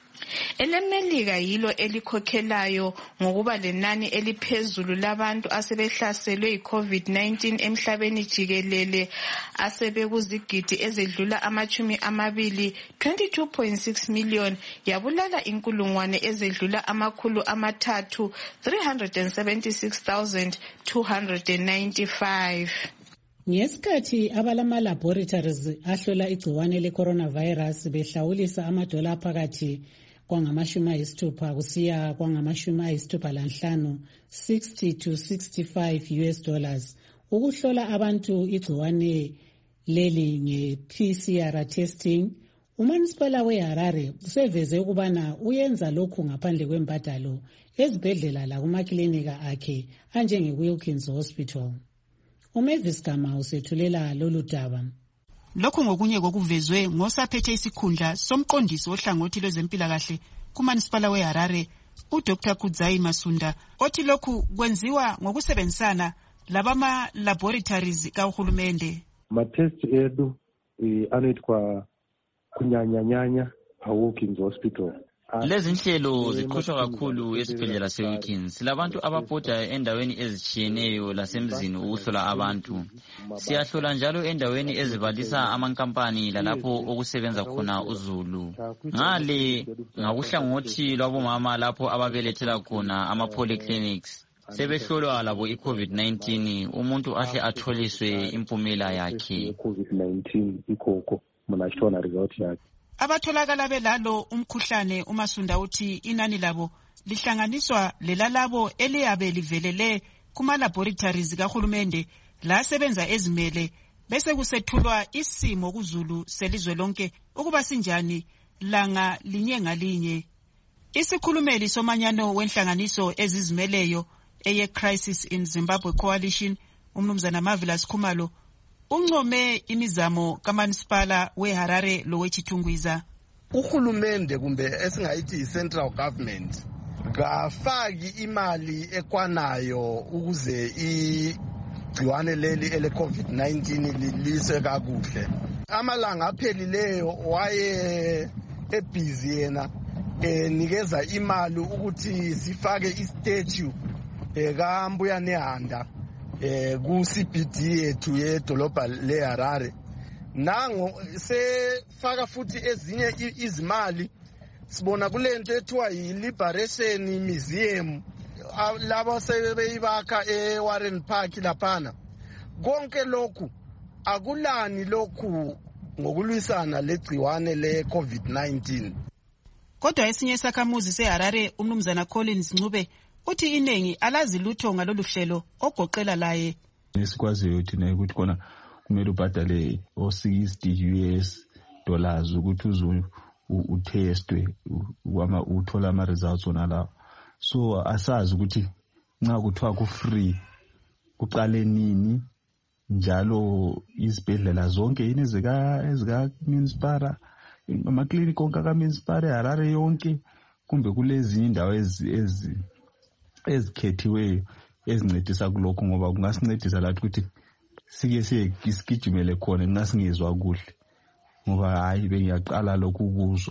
EleMelika yilo elikhokhelayo ngokuba lenani eliphezulu labantu asebehlaselwe yi-COVID nineteen emhlabeni jikelele asebekuzigidi ezedlula amachumi amabili twenty-two point six million yabulala inkulungwane ezedlula amakhulu amathathu three hundred seventy-six thousand two hundred ninety-five. Ngesikhathi abalama laboratories ahlola igciwane le-coronavirus behlawulisa amadola aphakathi kwangamashumi ayisithupha kusiya kwangamashumi ayisithupha lanhlanu sixty to sixty-five U S dollars ukuhlola abantu igciwane leli nge-P C R testing umanisipala weHarare useveze ukubana uyenza lokhu ngaphandle kwembadalo ezibhedlela lakumaklinika akhe anjenge-Wilkins Hospital. uMavis Gama usethulela lolu daba. Lokhu ngokunye kokuvezwe ngosaphethe isikhundla somqondisi ohlangothi lwezempilakahle kumanisipala weHarare uDr Kudzai Masunda, othi lokhu kwenziwa ngokusebenzisana labama laboratories kahulumende. Ma-test edu anoitwa kunyanyanyanya pa-Wilkins Hospital. Lezi nhlelo ziqhutshwa kakhulu esibhedlela se-Wilkins. Labantu ababhoda endaweni ezitshiyeneyo lasemzini ukuhlola abantu. Siyahlola njalo endaweni ezibalisa amankampani lalapho okusebenza khona uzulu. Ngale ngakuhlangothi lwabomama lapho ababelethela khona ama-polyclinics. Sebehlolwa labo i-COVID nineteen, umuntu ahle atholiswe impumela yakhe. COVID nineteen ikoko mna shona result yakhe. Abatholakala belalo umkhuhlane uMasunda uthi inani labo lihlanganiswa lelalabo eliyabe livelele kuma laboratories kahulumende la sebenza ezimele bese kusethulwa isimo kuzulu selizwe lonke ukuba sinjani langa linye ngalinye. Isikhulumeli somanyano wenhlanganiso ezizimeleyo eye Crisis in Zimbabwe Coalition umnumzana Marvelous Khumalo uncome imizamo kamanisipala weHarare lowechithungwiza. Uhulumende kumbe esingayithi i-central government ngafaki imali ekwanayo ukuze igciwane leli ele COVID nineteen lilise kakuhle. Amalanga aphelileyo waye ebhizi yena enikeza imali ukuthi sifake istatue ekambuya nehanda eh ku-C B D yethu yedolobha leHarare. Nango sefaka futhi ezinye izimali sibona kulento ethiwa yi-Liberation Museum labo sebeyibakha eWarren Park laphana. Konke lokhu akulani lokhu ngokulwisana legciwane le-COVID nineteen. Kodwa esinye isakhamuzi seHarare umnumzana Collins Ncube uthi iningi alazi lutho ngalolu hlelo ogoqela laye. Esikwaziyo thina ukuthi kona kumele ubhadale o sixty U S dollars ukuthi uzu utestwe wama uthola ama results ona la. So asazi ukuthi nxa kuthiwa ku free kuqale nini njalo izibhedlela zonke yini ezika ezika municipal ama clinic onke ka municipal eHarare yonke kumbe kulezi indawo ezi ezikhethiweyo ezincedisa kulokho ngoba kungasincedisa lathi ukuthi sike sisigijimele khona nxa singezwa kuhle ngoba hayi bengiyaqala lokhu kuzwa.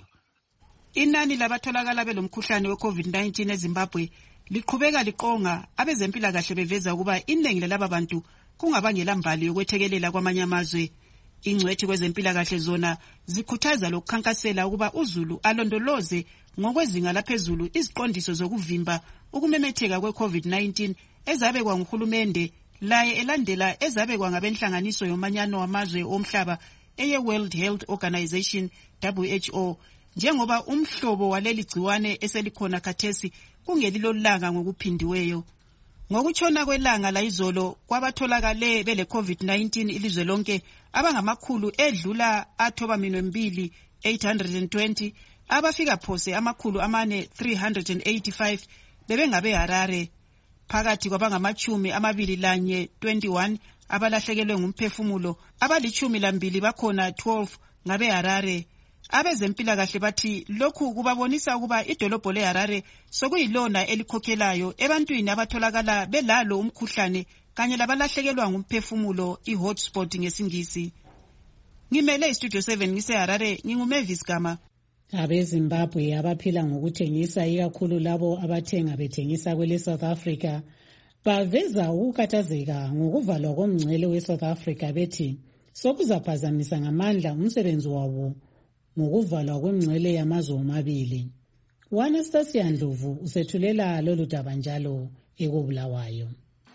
Inani labatholakala belomkhuhlane we-COVID nineteen eZimbabwe liqhubeka liqonga abezempilakahle beveza ukuba iningi lalaba bantu kungabangela mbali yokwethekelela kwamanye amazwe. Ingcwethi kwezempilakahle zona zikhuthaza lokukhankasela ukuba uzulu alondoloze ngokwezinga laphezulu iziqondiso zokuvimba ukumemetheka kwe-COVID nineteen ezabekwa nguhulumende laye elandela ezabekwa ngabenhlanganiso yomanyano wamazwe omhlaba eye-World Health Organization W H O njengoba umhlobo waleli gciwane eselikhona khathesi kungelilolanga ngokuphindiweyo. Ngokutshona kwelanga la izolo kwabatholakale bele COVID nineteen ilizwe lonke abangamakhulu edlula athoba minwe mbili eight hundred twenty abafika phose amakhulu amane three hundred eighty-five bebengabe Harare. Phakathi kwabangamachumi amabili lanye twenty-one abalahlekelwe ngumphefumulo abalichumi lambili bakhona twelve ngabe Harare. Abezempilakahle bathi lokhu kubabonisa ukuba idolobho leHarare sokuyilona elikhokhelayo ebantwini abatholakala belalo umkhuhlane kanye labalahlekelwa ngumphefumulo i-hotspot ngesingisi. Ngimele istudio seven ngiseHarare nginguMavis Gama. AbeZimbabwe abaphila ngokuthengisa ikakhulu labo abathenga bethengisa kwele South Africa baveza ukukhathazeka ngokuvalwa komngcele weSouth Africa bethi sokuzaphazamisa ngamandla umsebenzi wabo ngokuvalwa kwemngcele yamazwe omabili. Anastasia Ndlovu usethulela lolu daba njalo ekubulawayo.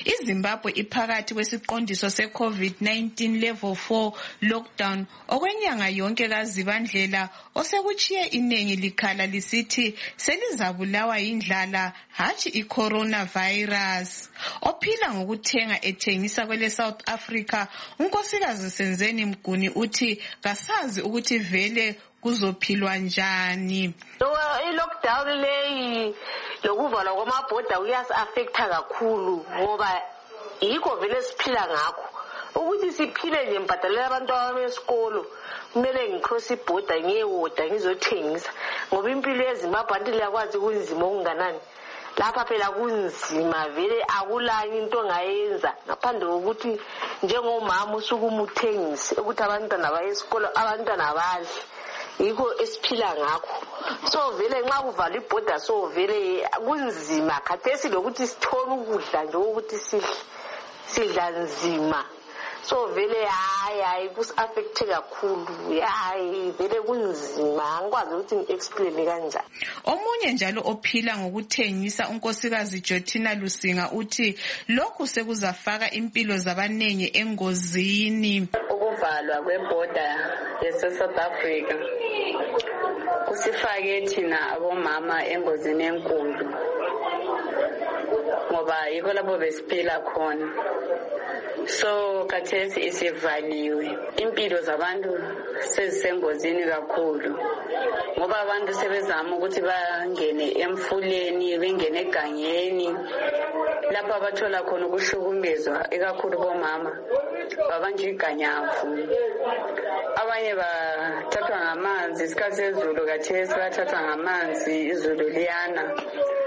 iZimbabwe iphakathi kwesiqondiso se-COVID nineteen level four lockdown okwenyanga yonke kaZibandlela osekuchiye iningi likhala lisithi selizabulawa indlala hatshi i-coronavirus. Ophila ngokuthenga ethengisa kwele South Africa unkosikazi Senzeni Mguni uthi kasazi ukuthi vele kuzophilwa njani. I-lockdown leyi lokuvalwa kwamabhoda kuyasi-affecta kakhulu ngoba yikho vele siphila ngakho. Ukuthi siphile nje mbhadalela abantwana besikolo kumele ngicross ibhoda ngiyewoda ngizothengisa ngoba impilo yeZimbabwe anti liyakwazi kunzima okunganani. Lapha phela kunzima vele akulani into ongayenza ngaphandle kokuthi njengomama usuke umuthengisi ukuthi abantwana bayesikolo abantwana badle. Yikho esiphila ngakho. So vele nxa kuvala ibhoda so vele kunzima khathesi lokuthi sithole ukudla nje ukuthi sidle sidla nzima. So vele hayi hayi kusi-affecte kakhulu hayi vele kunzima angikwazi ukuthi ngi-explain kanjani. Omunye njalo ophila ngokuthengisa unkosikazi Jotina Lusinga uthi lokhu sekuzafaka impilo zabanengi engozini. Ukuvalwa kwebhoda yase-South Africa kusifake thina abomama engozini enkulu ngoba yikho lapho besiphila khona. So khathesi isivaliwe impilo zabantu sezisengozini kakhulu ngoba abantu sebezama ukuthi bangene emfuleni bengene egangeni lapho abathola khona ukuhlukumezwa ekakhulu bomama babanjwa iganyavu. Abanye bathathwa ngamanzi isikhathi sezulu khathesi bathathwa ngamanzi izulu liyana.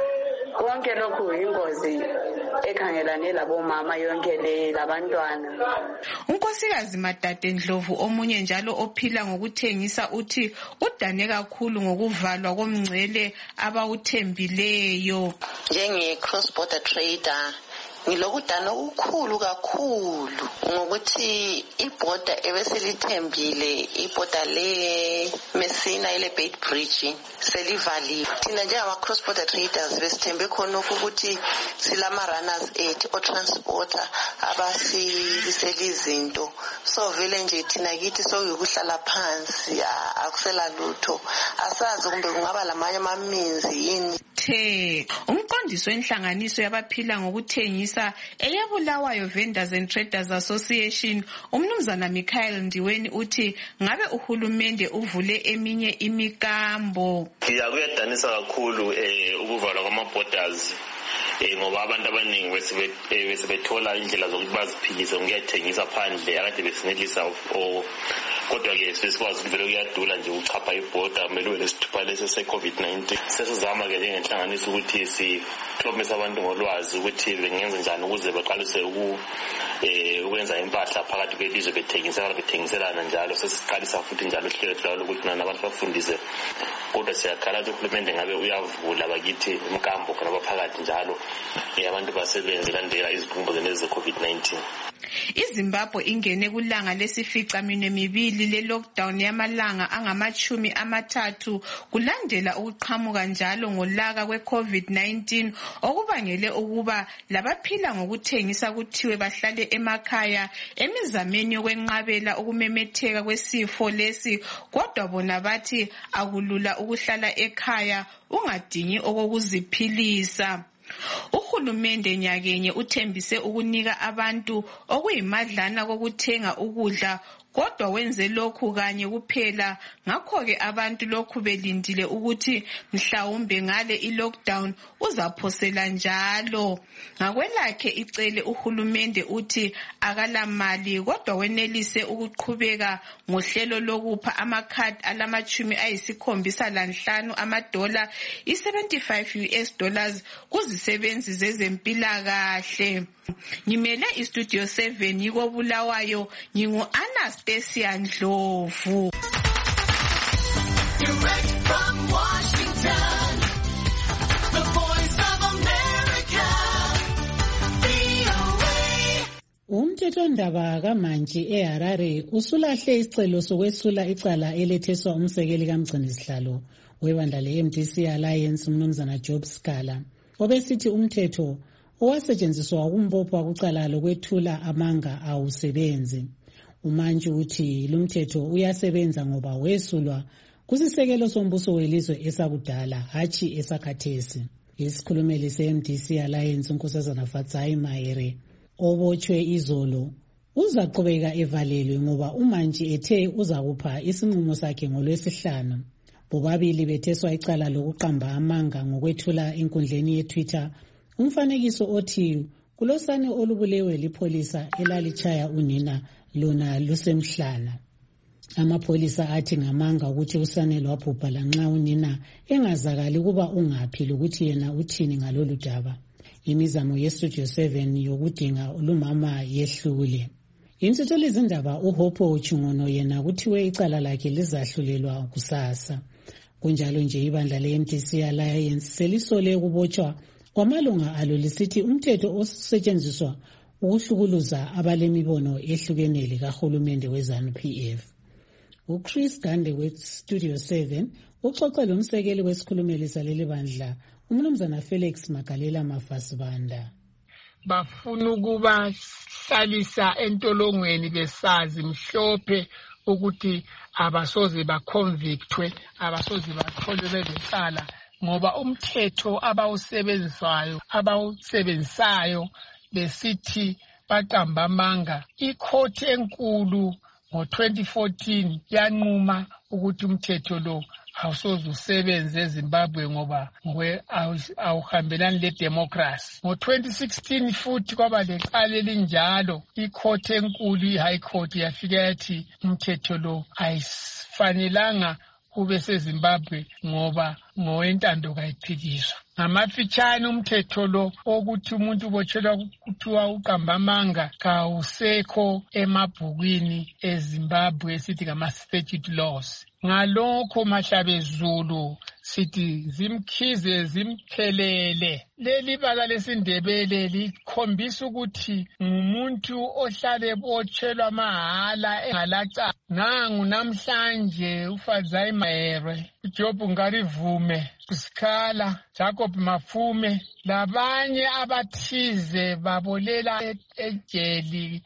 Konke lokhu ingozi ekhangelane labomama yonke le labantwana. Unkosikazi Madade Ndlovu omunye njalo ophila ngokuthengisa uthi udane kakhulu ngokuvalwa komngcele abawuthembileyo. Njenge cross border trader ngilokudana okukhulu kakhulu ngokuthi ibhoda ebeselithembile ibhoda le Messina ile Bait Bridge selivaliwe. Thina njengama cross border traders besithembe khona ukuthi silama runners eight o transporter abasilisela izinto. So vele nje thina kithi sokuhlala phansi akusela lutho asazi kumbe kungaba lamanye amaminzi yini. The umqondiso wenhlanganiso yabaphila ngokuthengisa eyabulawayo Vendors and Traders Association umnumzana Michael Ndiweni uthi ngabe uhulumende uvule eminye imikambo. Kuyadanisa kakhulu eh ukuvalwa kwama-borders eh ngoba abantu abaningi besebethola indlela zokuthi baziphilise ngokuyathengisa phandle akade besinelisa o kodwa ke sesikwazi ukuthi vele kuyadula nje ukuchapha ibhoda kumele ube lesithupha lesi se-COVID nineteen. Sesizama ke njengenhlanganiso ukuthi sihlomise abantu ngolwazi ukuthi bengenza njani ukuze baqalise uku eh ukwenza impahla phakathi kwelizwe bethengisela bethengiselana njalo. Sesiqalisa futhi njalo ihlelo njalo ukuthi nabantu bafundise kodwa siyakhala ukuthi uhulumende ngabe uyavula bakithi umkambo khona baphakathi njalo abantu basebenze landela izikhumbo ze-COVID nineteen. iZimbabwe ingene kulanga lesifica minwe mibili le lockdown yamalanga angamachumi amathathu kulandela ukuqhamuka njalo ngolaka kwe-COVID nineteen okubangele ukuba labaphila ngokuthengisa kuthiwe bahlale emakhaya emizameni yokwenqabela ukumemetheka kwesifo lesi kodwa bona bathi akulula ukuhlala ekhaya ungadingi okokuziphilisa. Uhulumende nyakenye uthembise ukunika abantu okuyimadlana kokuthenga ukudla kodwa wenze lokhu kanye kuphela ngakho ke abantu lokhu belindile ukuthi mhlawumbe ngale i-lockdown uzaphosela njalo. Ngakwelakhe icele uhulumende uthi akalamali kodwa wenelise ukuqhubeka ngohlelo lokupha amakhadi alamachumi ayisikhombisa lanhlanu amadola i-seventy-five U S dollars kuzisebenzi zezempilakahle. Ngimele istudio seven yiko Bulawayo ngingu Anastasia Ndlovu. Direct from Washington, the voice of America, V O A. Umthethondaba kamanje eHarare usulahle isicelo sokwesula icala eletheswa umsekeli kaMgcinisihlalo webandla le-M D C Alliance umnumzana Job Scala obesithi umthetho owasetshenziswa ukumbopha kucala lokwethula amanga awusebenzi. Umantshi uthi lumthetho uyasebenza ngoba wesulwa kusisekelo sombuso welizwe esakudala hatshi esakhathesi. Isikhulumeli se-M D C Alliance uNkosazana Fatsai Mahere obotshwe izolo uzaqhubeka evalelwe ngoba umantshi ethe uzakupha isinqumo sakhe ngolwesihlanu. Bobabili betheswa icala lokuqamba amanga ngokwethula enkundleni ye-Twitter umfanekiso othi kulosane olubulewe lipholisa elalitshaya unina lona lusemhlana. Amapholisa athi ngamanga ukuthi usane lwabhubha lanxa unina engazakali kuba ungaphi lokuthi yena uthini ngalolu daba. Imizamo ye-Studio seven yokudinga lumama yehlule. Imsitho lezindaba uHopho Chungono yena kuthiwe icala lakhe lizahlulelwa kusasa. Kunjalo nje ibandla le-M D C Alliance selisole ukubotshwa kwamalunga alo lisithi umthetho osetshenziswa ukuhlukuluza abalemibono ehlukene likahulumende we-ZANU P F. uChris Gande we-Studio seven uxoxe lomsekeli wesikhulumeli saleli bandla umnumzana Felix Magalela Mafasibanda. Bafuna ukuba hlalisa entolongweni besazi mhlophe ukuthi abasoze baconvictwe, abasoze batholwe belecala ngoba umthetho abawusebenzayo abawusebenzayo besithi baqamba amanga. Ikhoti enkulu ngo twenty fourteen yanquma ukuthi umthetho lo awusoze usebenze eZimbabwe ngoba ngwe awuhambelani le democracy. Ngo twenty sixteen futhi kwaba lecala elinjalo, ikhoti enkulu i-High Court yafika yathi umthetho lo ayifanelanga kube seZimbabwe ngoba ngowentando kayiphikiswa. Ngamafitshane umthetho lo ukuthi umuntu ubotshelwa kuthiwa uqamba amanga kawusekho emabhukwini eZimbabwe esithi ngama-statute laws. Ngalokho Mahlabezulu sithi zimkhize zimphelele. Leli bala lesindebele likhombisa ukuthi ngumuntu ohlale botshelwa mahala engalaca. Nangu namhlanje uFatsai Mahere, uJob Ngarivume, uSikhala, Jacob Mafume labanye abathize babolela ejeli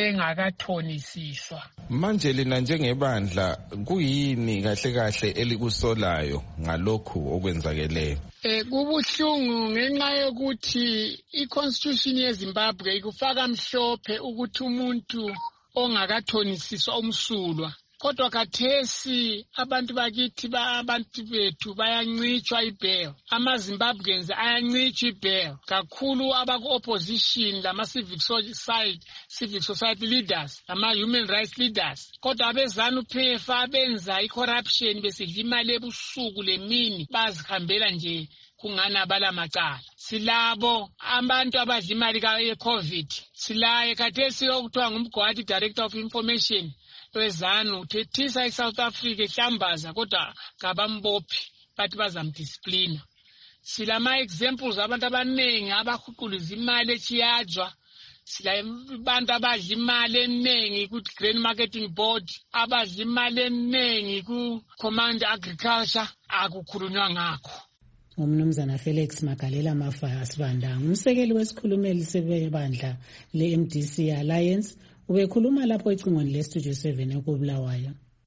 bengakathonisiswa. Manje lina njengebandla kuyini kahle kahle elikusolayo ngalokhu okwenzakeleyo? Eh kubuhlungu ngenxa yokuthi iConstitution yeZimbabwe ikufaka mhlophe ukuthi umuntu ongakathonisiswa umsulwa. Kodwa khathesi abantu bakithi ba abantu bethu bayancitshwa ibail. AmaZimbabweans ayancitshwa ibail kakhulu abaku-opposition lama-civic society civic society leaders, ama-human rights leaders. Kodwa abeZANU P F abenza i-corruption besidla imali ebusuku lemini bazihambela nje kungana bala macala. Silabo abantu abadla imali ye-COVID. Silaye khathesi okuthiwa ngumgwadi director of information wezanu uthethisa eSouth Africa ehlambaza kodwa ngabambophi bathi bazamdisciplina. Silama examples abantu abanengi abahuquluza imali echiyajwa. Sila abantu abadla imali eningi ku-Grain Marketing Board, abadla imali eningi ku-Command Agriculture, akukhulunywa ngakho. Umnumzana Felix Magalela Mafasibanda umsekeli wesikhulumeli sebandla le-M D C Alliance ubekhuluma lapho ecingweni le-Studio seven ekubulawayo.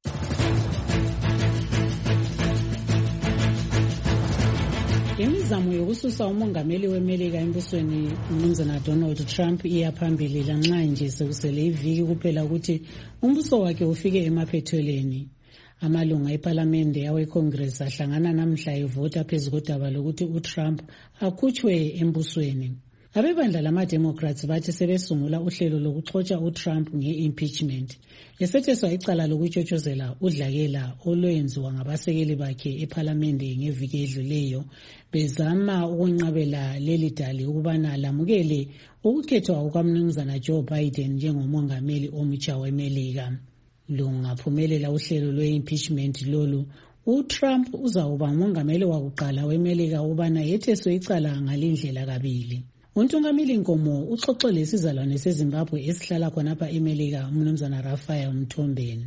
Imizamo yokususa umongameli weMelika embusweni umnumzana Donald Trump iyaphambili lanxa nje sekusele iviki kuphela ukuthi umbuso wakhe ufike emaphethelweni. Amalunga eParliament yawe-Congress ahlangana namhla evota phezu kodaba lokuthi uTrump akhutshwe embusweni. Abebandla lama-Democrats bathi sebesungula uhlelo lokuxotsha uTrump nge-impeachment. Esetheswa icala lokutshotshozela udlakela olwenziwa ngabasekeli bakhe eParliament ngeviki edluleyo bezama ukunqabela leli dali ukubana lamukele ukukhethwa kukamnumzana Joe Biden njengomongameli omutsha weMelika. Lungaphumelela uhlelo lwe-impeachment lolu, uTrump uzawuba umongameli wakuqala weMelika ubana yetheswe icala ngalindlela kabili. Untungameli Nkomo uxoxe lesizalwane seZimbabwe esihlala khonapha eMelika umnumzana Raphael Mthombeni.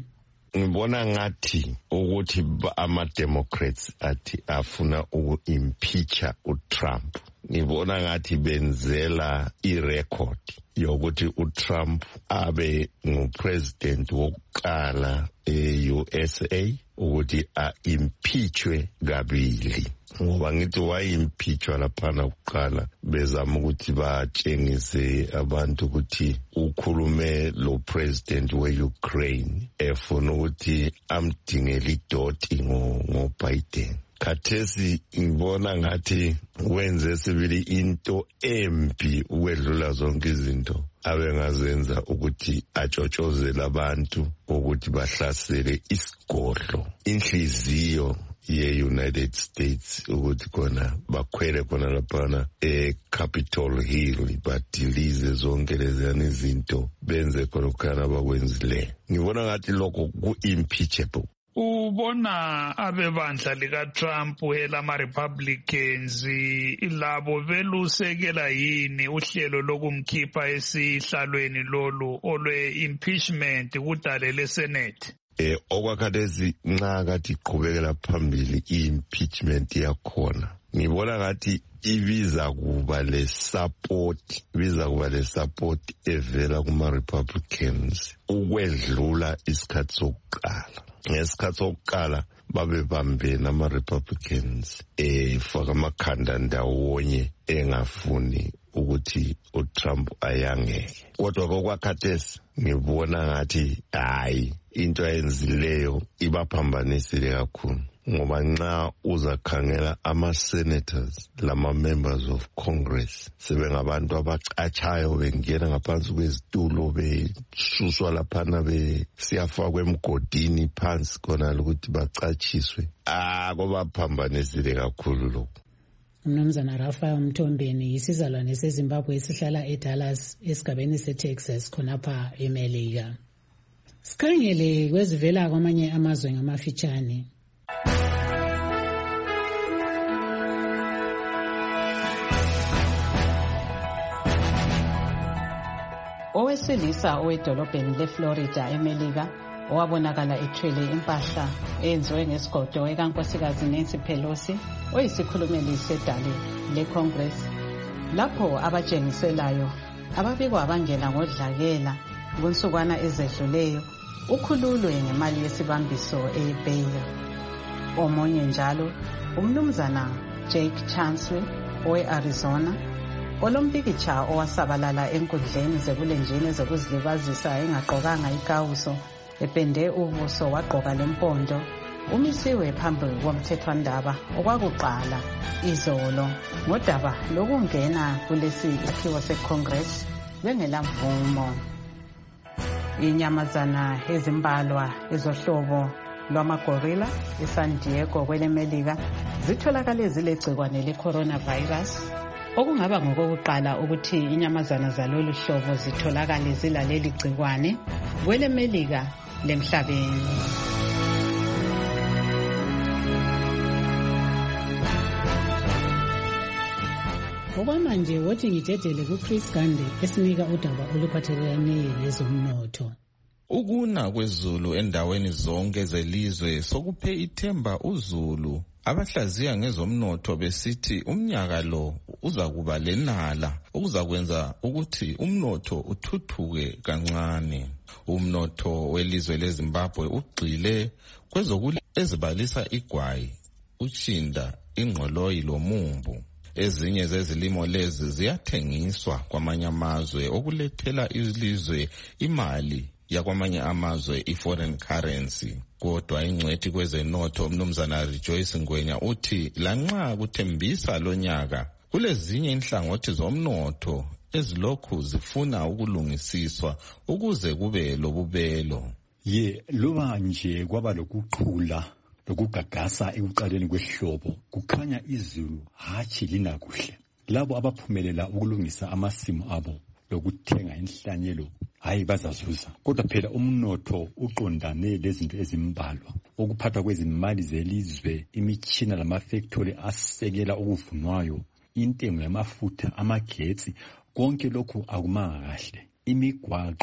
ngibona ngathi ukuthi ama-Democrats athi afuna uku-impeacha uTrump. Ngibona ngathi benzela irecord yokuthi uTrump abe ngupresident wokuqala e-U S A ukuthi a-impeachwe kabili. Ngoba ngithi wa-impeachwa laphana kuqala bezama ukuthi batshengise abantu ukuthi ukhulume lo president we-Ukraine efuna ukuthi amdingele idoti ngo-Biden. Khathesi ngibona ngathi wenze sibili into embi ukwedlula zonke izinto abengazenza ukuthi atshotshozele abantu ukuthi bahlasele isigodlo inhliziyo ye-United States ukuthi khona bakhwele khona laphana e-Capitol Hill badilize zonke leziyana izinto benze khona khona bakwenzile. Ngibona ngathi lokho ku-impeachable. Ubona abebandla lika-Trump elama-Republicans labo belusekela yini uhlelo lokumkhipha esihlalweni lolu olwe-impeachment kudale le-Senate? Eh okwakhathesi nxa kathi iqhubekela phambili i-impeachment yakhona ngibona ngathi ibiza kuba le support ibiza kuba le support evela kuma-Republicans ukwedlula isikhathi sokuqala. Ngesikhathi sokuqala babebambe nama-Republicans efaka amakhanda ndawonye engafuni ukuthi uTrump ayangeke. Kodwa kokwakhathesi ngibona ngathi hayi into ayenzileyo ibaphambanisile kakhulu ngoba nxa uzakhangela ama-senators lama-members of Congress sebengabantu abacatshayo bengena ngaphansi kwezitulo besuswa laphana besiyafakwa emgodini phansi khona ukuthi bacatshiswe. Ah kubaphambanisile kakhulu lokho. Umnumzana Rafael Mthombeni isizalwane seZimbabwe esihlala eDallas esigabeni seTexas khonapha eMelika. Sikhangele kwezivela kwamanye amazwe ngamafitshane. Owesilisa owedolobheni leFlorida eMelika owabonakala ethwele impahla eyenziwe ngesigodo ekankosikazi Nancy Pelosi oyisikhulumeli sedale leCongress lapho abatshengiselayo ababikwa abangena ngodlakela kunsukwana ezedluleyo ukhululwe ngemali yesibambiso eBaylor. Omunye njalo umnumzana Jake Chancellor owe-Arizona olompikitsha owasabalala enkundleni zekulenjini zokuzilibazisa engagqokanga ikawuso epende ubuso wagqoka lempondo umisiwe phambi komthethwandaba okwakuqala izolo ngodaba lokungena kulesi sakhiwo seCongress bengelamvumo. Inyamazana ezimbalwa ezohlobo lwamagorilla eSan Diego kwelemelika zitholakale zilegcikwane le-coronavirus okungaba ngokokuqala ukuthi inyamazana zalolu hlobo zitholakale zilaleli gcikwane kwelemelika lemhlabeni. Okwamanje wothi ngidedele kuChris Gande esinika udaba oluphathelene lezomnotho. Ukuna kwezulu endaweni zonke zelizwe sokuphe ithemba uzulu abahlaziya ngezomnotho besithi umnyaka lo uza kuba lenala okuzakwenza ukuthi umnotho uthuthuke kancane. Umnotho welizwe leZimbabwe ugxile kwezokudla ezibalisa igwayi, utshinda, ingqoloyi lomumbu. Ezinye zezilimo lezi ziyathengiswa kwamanye amazwe okulethela ilizwe imali yakwamanye amazwe i-foreign currency. Kodwa ingcwethi kwezenotho umnumzana Rejoice Ngwenya uthi lanxa kuthembisa lonyaka kulezinye inhlangothi zomnotho ezilokhu zifuna ukulungisiswa ukuze kube lobubelo. Ye loba nje kwaba lokuqhula lokugagasa ekuqaleni kwehlobo kukhanya izulu hatshi lina kuhle. Labo abaphumelela ukulungisa amasimu abo lokuthenga inhlanyelo hayi bazazuza. Kodwa phela umnotho uqondane lezinto ezimbalwa ukuphathwa kwezimali zelizwe, imitshina lamafactory asekela ukuvunwayo, intengo yamafutha, amagetsi, konke lokhu akumanga kahle. Imigwaqo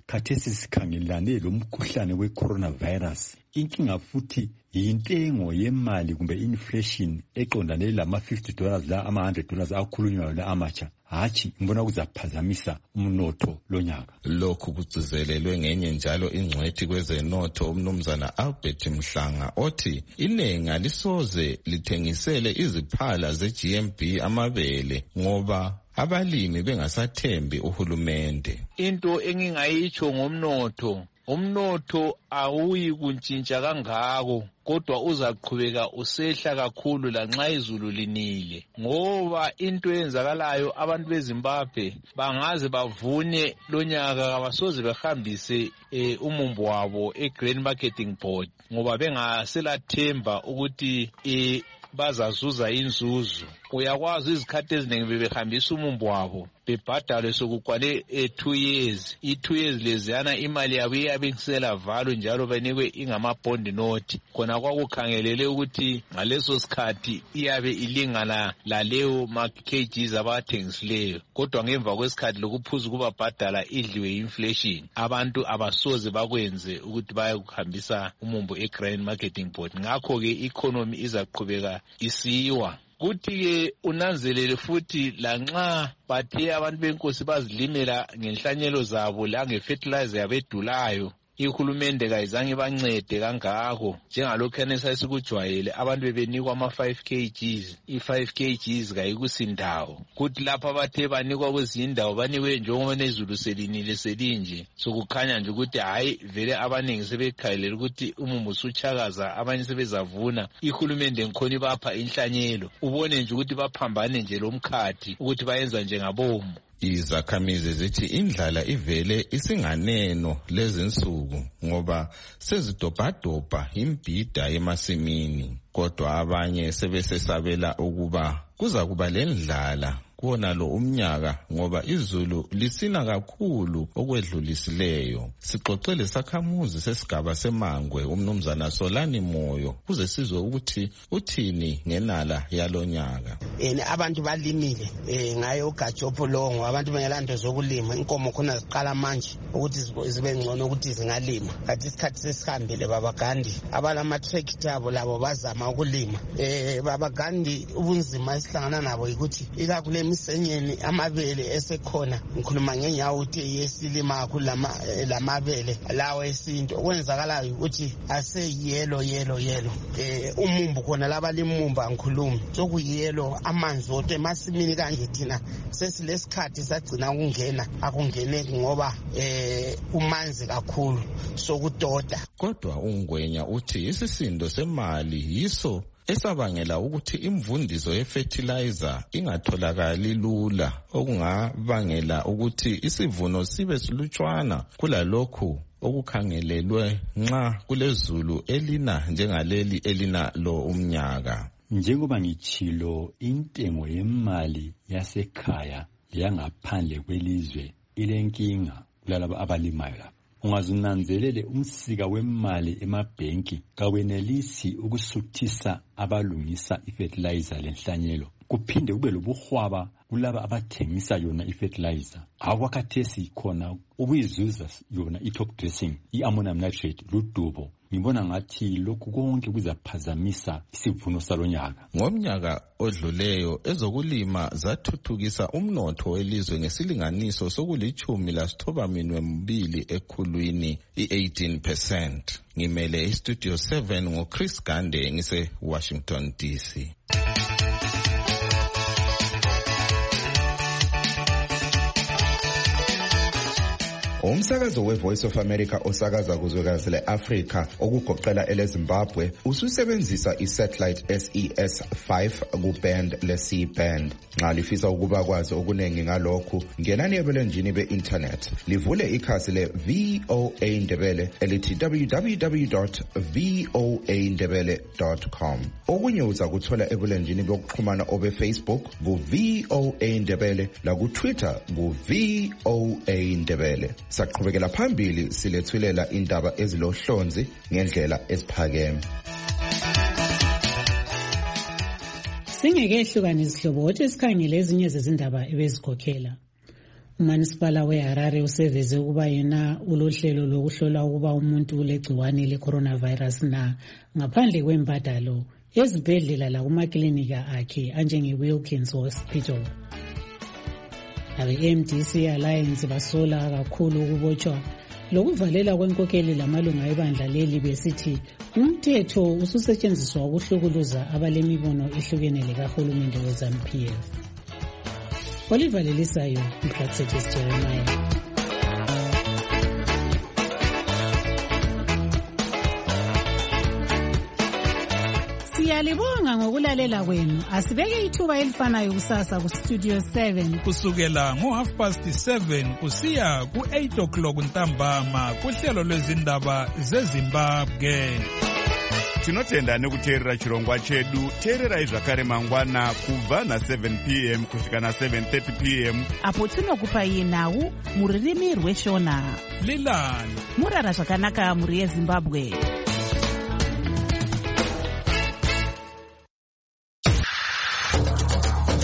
khathesi sikhangelane lomkhuhlane we-coronavirus. Inkinga futhi yintengo yemali kumbe inflation eqondane lama-fifty dollars la ama-hundred dollars akhulunywayo la amatsha. Hatshi ngibona kuzaphazamisa umnotho lonyaka. Lokhu kugcizelelwe ngenye njalo ingcwethi kwezenotho umnumzana Albert Mhlanga othi inengi alisoze lithengisele iziphala ze-G M B amabele ngoba abalimi bengasathembi uhulumende. Into engingayitsho ngomnotho, umnotho awuyi kuntshintsha kangako kodwa uzaqhubeka usehla kakhulu lanxa izulu linile, ngoba into eyenzakalayo abantu beZimbabwe bangaze bavune lonyaka abasoze behambise eh, umumbu wabo eGrain Marketing Board ngoba bengaselathemba ukuthi eh, bazazuza inzuzo. Uyakwazi izikhathi eziningi bebehambisa umumbu wabo bebhadalwe sokukwale eh, two years. I-two years leziyana imali yabo iyabengisela valo njalo banikwe ingama-bond note. Khona kwakukhangelele ukuthi ngaleso sikhathi iyabe ilingana laleyo ma-kgs abathengisileyo. Kodwa ngemva kwesikhathi lokuphuza ukubabhadala idliwe inflation. Abantu abasoze bakwenze ukuthi bayakuhambisa umumbu eGrain Marketing Board. Ngakho-ke i-economy izaqhubeka isiwa. Kuthi-ke unanzelele futhi lanxa bathe abantu benkosi bazilimela ngenhlanyelo zabo la nge-fertilizer yabedulayo, ihulumende kayizange bancede kangako njengalokhu enesasikujwayele. Abantu bebenikwa ama-five kgs, i-five kgs kayikusindawo. Kuthi lapha bathe banikwa kwezinye indawo banikwe njengoba nezulu selinile selinje, sokukhanya nje ukuthi hayi vele abaningi sebekhayelela ukuthi umumbu usuchakaza, abanye sebezavuna. Ihulumende ngikhona ibapha inhlanyelo, ubone nje ukuthi baphambane nje lomkhathi ukuthi bayenza njengabomu. Izakhamizi zithi indlala ivele isinganeno lezinsuku ngoba sezidobhadobha imbhida emasimini, kodwa abanye sebesesabela ukuba kuza kuba lendlala kuwona lo umnyaka ngoba izulu lisina kakhulu okwedlulisileyo. Sixoxele sakhamuzi sesigaba semangwe umnumzana Solani Moyo kuze sizwe ukuthi uthini ngenala yalonyaka. Eh abantu balimile eh ngayo uGajopo longo, abantu bengelanto zokulima, inkomo khona ziqala manje ukuthi zibe ngcono ukuthi zingalima. Kanti isikhathi sesihambile babagandi abalama tractor abo labo bazama ukulima. Eh babagandi ubunzima esihlangana nabo ukuthi ikakule imisenyeni amabele esekhona, ngikhuluma ngenyawo uthi yesilima kakhulu lamabele lawo esinto. Okwenzakalayo ukuthi ase yellow yellow yellow eh umumbu khona laba limumba ngikhuluma sokuyelo amanzi ote emasimini kanje thina sesilesikhathi sagcina ukungena akungeneki ngoba eh umanzi kakhulu sokudoda. Kodwa uNgwenya uthi isisindo semali yiso esabangela ukuthi imvundiso ye-fertilizer ingatholakali lula, okungabangela ukuthi isivuno sibe silutshwana kulalokhu okukhangelelwe nxa kulezulu elina njengaleli elina lo umnyaka. Njengoba ngitshilo intengo yemali yasekhaya leyangaphandle kwelizwe ilenkinga kulalabo abalimayo lapha. Ungazinanzelele umsika wemali emabhenki kawenelisi ukusuthisa abalungisa ifertilizer lenhlanyelo. Kuphinde kube lobuhwaba kulaba abathengisa yona ifertilizer. Awakhathesi khona ubuyizuza yona i-top dressing, i-ammonium nitrate ludubo. Ngibona ngathi lokhu konke kuzaphazamisa isivuno salonyaka. Ngomnyaka odluleyo ezokulima zathuthukisa umnotho welizwe ngesilinganiso sokulichumi lasithoba minwe mbili ekhulwini i-eighteen percent. Ngimele iStudio seven ngoChris Gande ngise Washington D C. Umsakazo weVoice of America osakaza kuzwekazi leAfrika okugoqela eleZimbabwe ususebenzisa isatellite S E S five kuband le-C band. Nxa lifisa ukuba kwazi okunengi ngalokhu, ngenani ebulenjini be-internet livule ikhasi le-V O A Ndebele elithi w w w dot voa ndebele dot com. Okunye uzakuthola ebulenjini bokuxhumana obe-Facebook ku-V O A Ndebele laku-Twitter ku-V O A Ndebele. Saqhubekela phambili silethulela indaba ezilohlonzi ngendlela esiphakeme. Singeke hlukane izihlobo othi sikhangele ezinye zezindaba ebezikhokhela. umanisipala weHarare useveze ukuba yena ulohlelo lokuhlola ukuba umuntu ulegciwane le-coronavirus na ngaphandle kwembadalo ezibhedlela lakumaklinika akhe anjenge-Wilkins Hospital. Abe-M D C Alliance basola kakhulu ukubotshwa lokuvalela kwenkokeli lamalunga ebandla leli besithi umthetho ususetshenziswa ukuhlukuluza abalemibono ehlukene likahulumende we-ZANU-P F. Oliver Lelisayo, Mkhatsetis Jeremiah. Siyalibonga ngokulalela kwenu. Asibeke ithuba elifanayo kusasa ku Studio seven kusukela ngo half past seven kusiya ku eight o'clock ntambama kuhlelo lwezindaba zeZimbabwe. Tinotenda nekuteerera chirongwa chedu. Teererai zvakare mangwana kubva na seven p m kusvika na seven thirty p m apo tinokupai nhau muririmi rweshona. Lilani murara zvakanaka muri yeZimbabwe.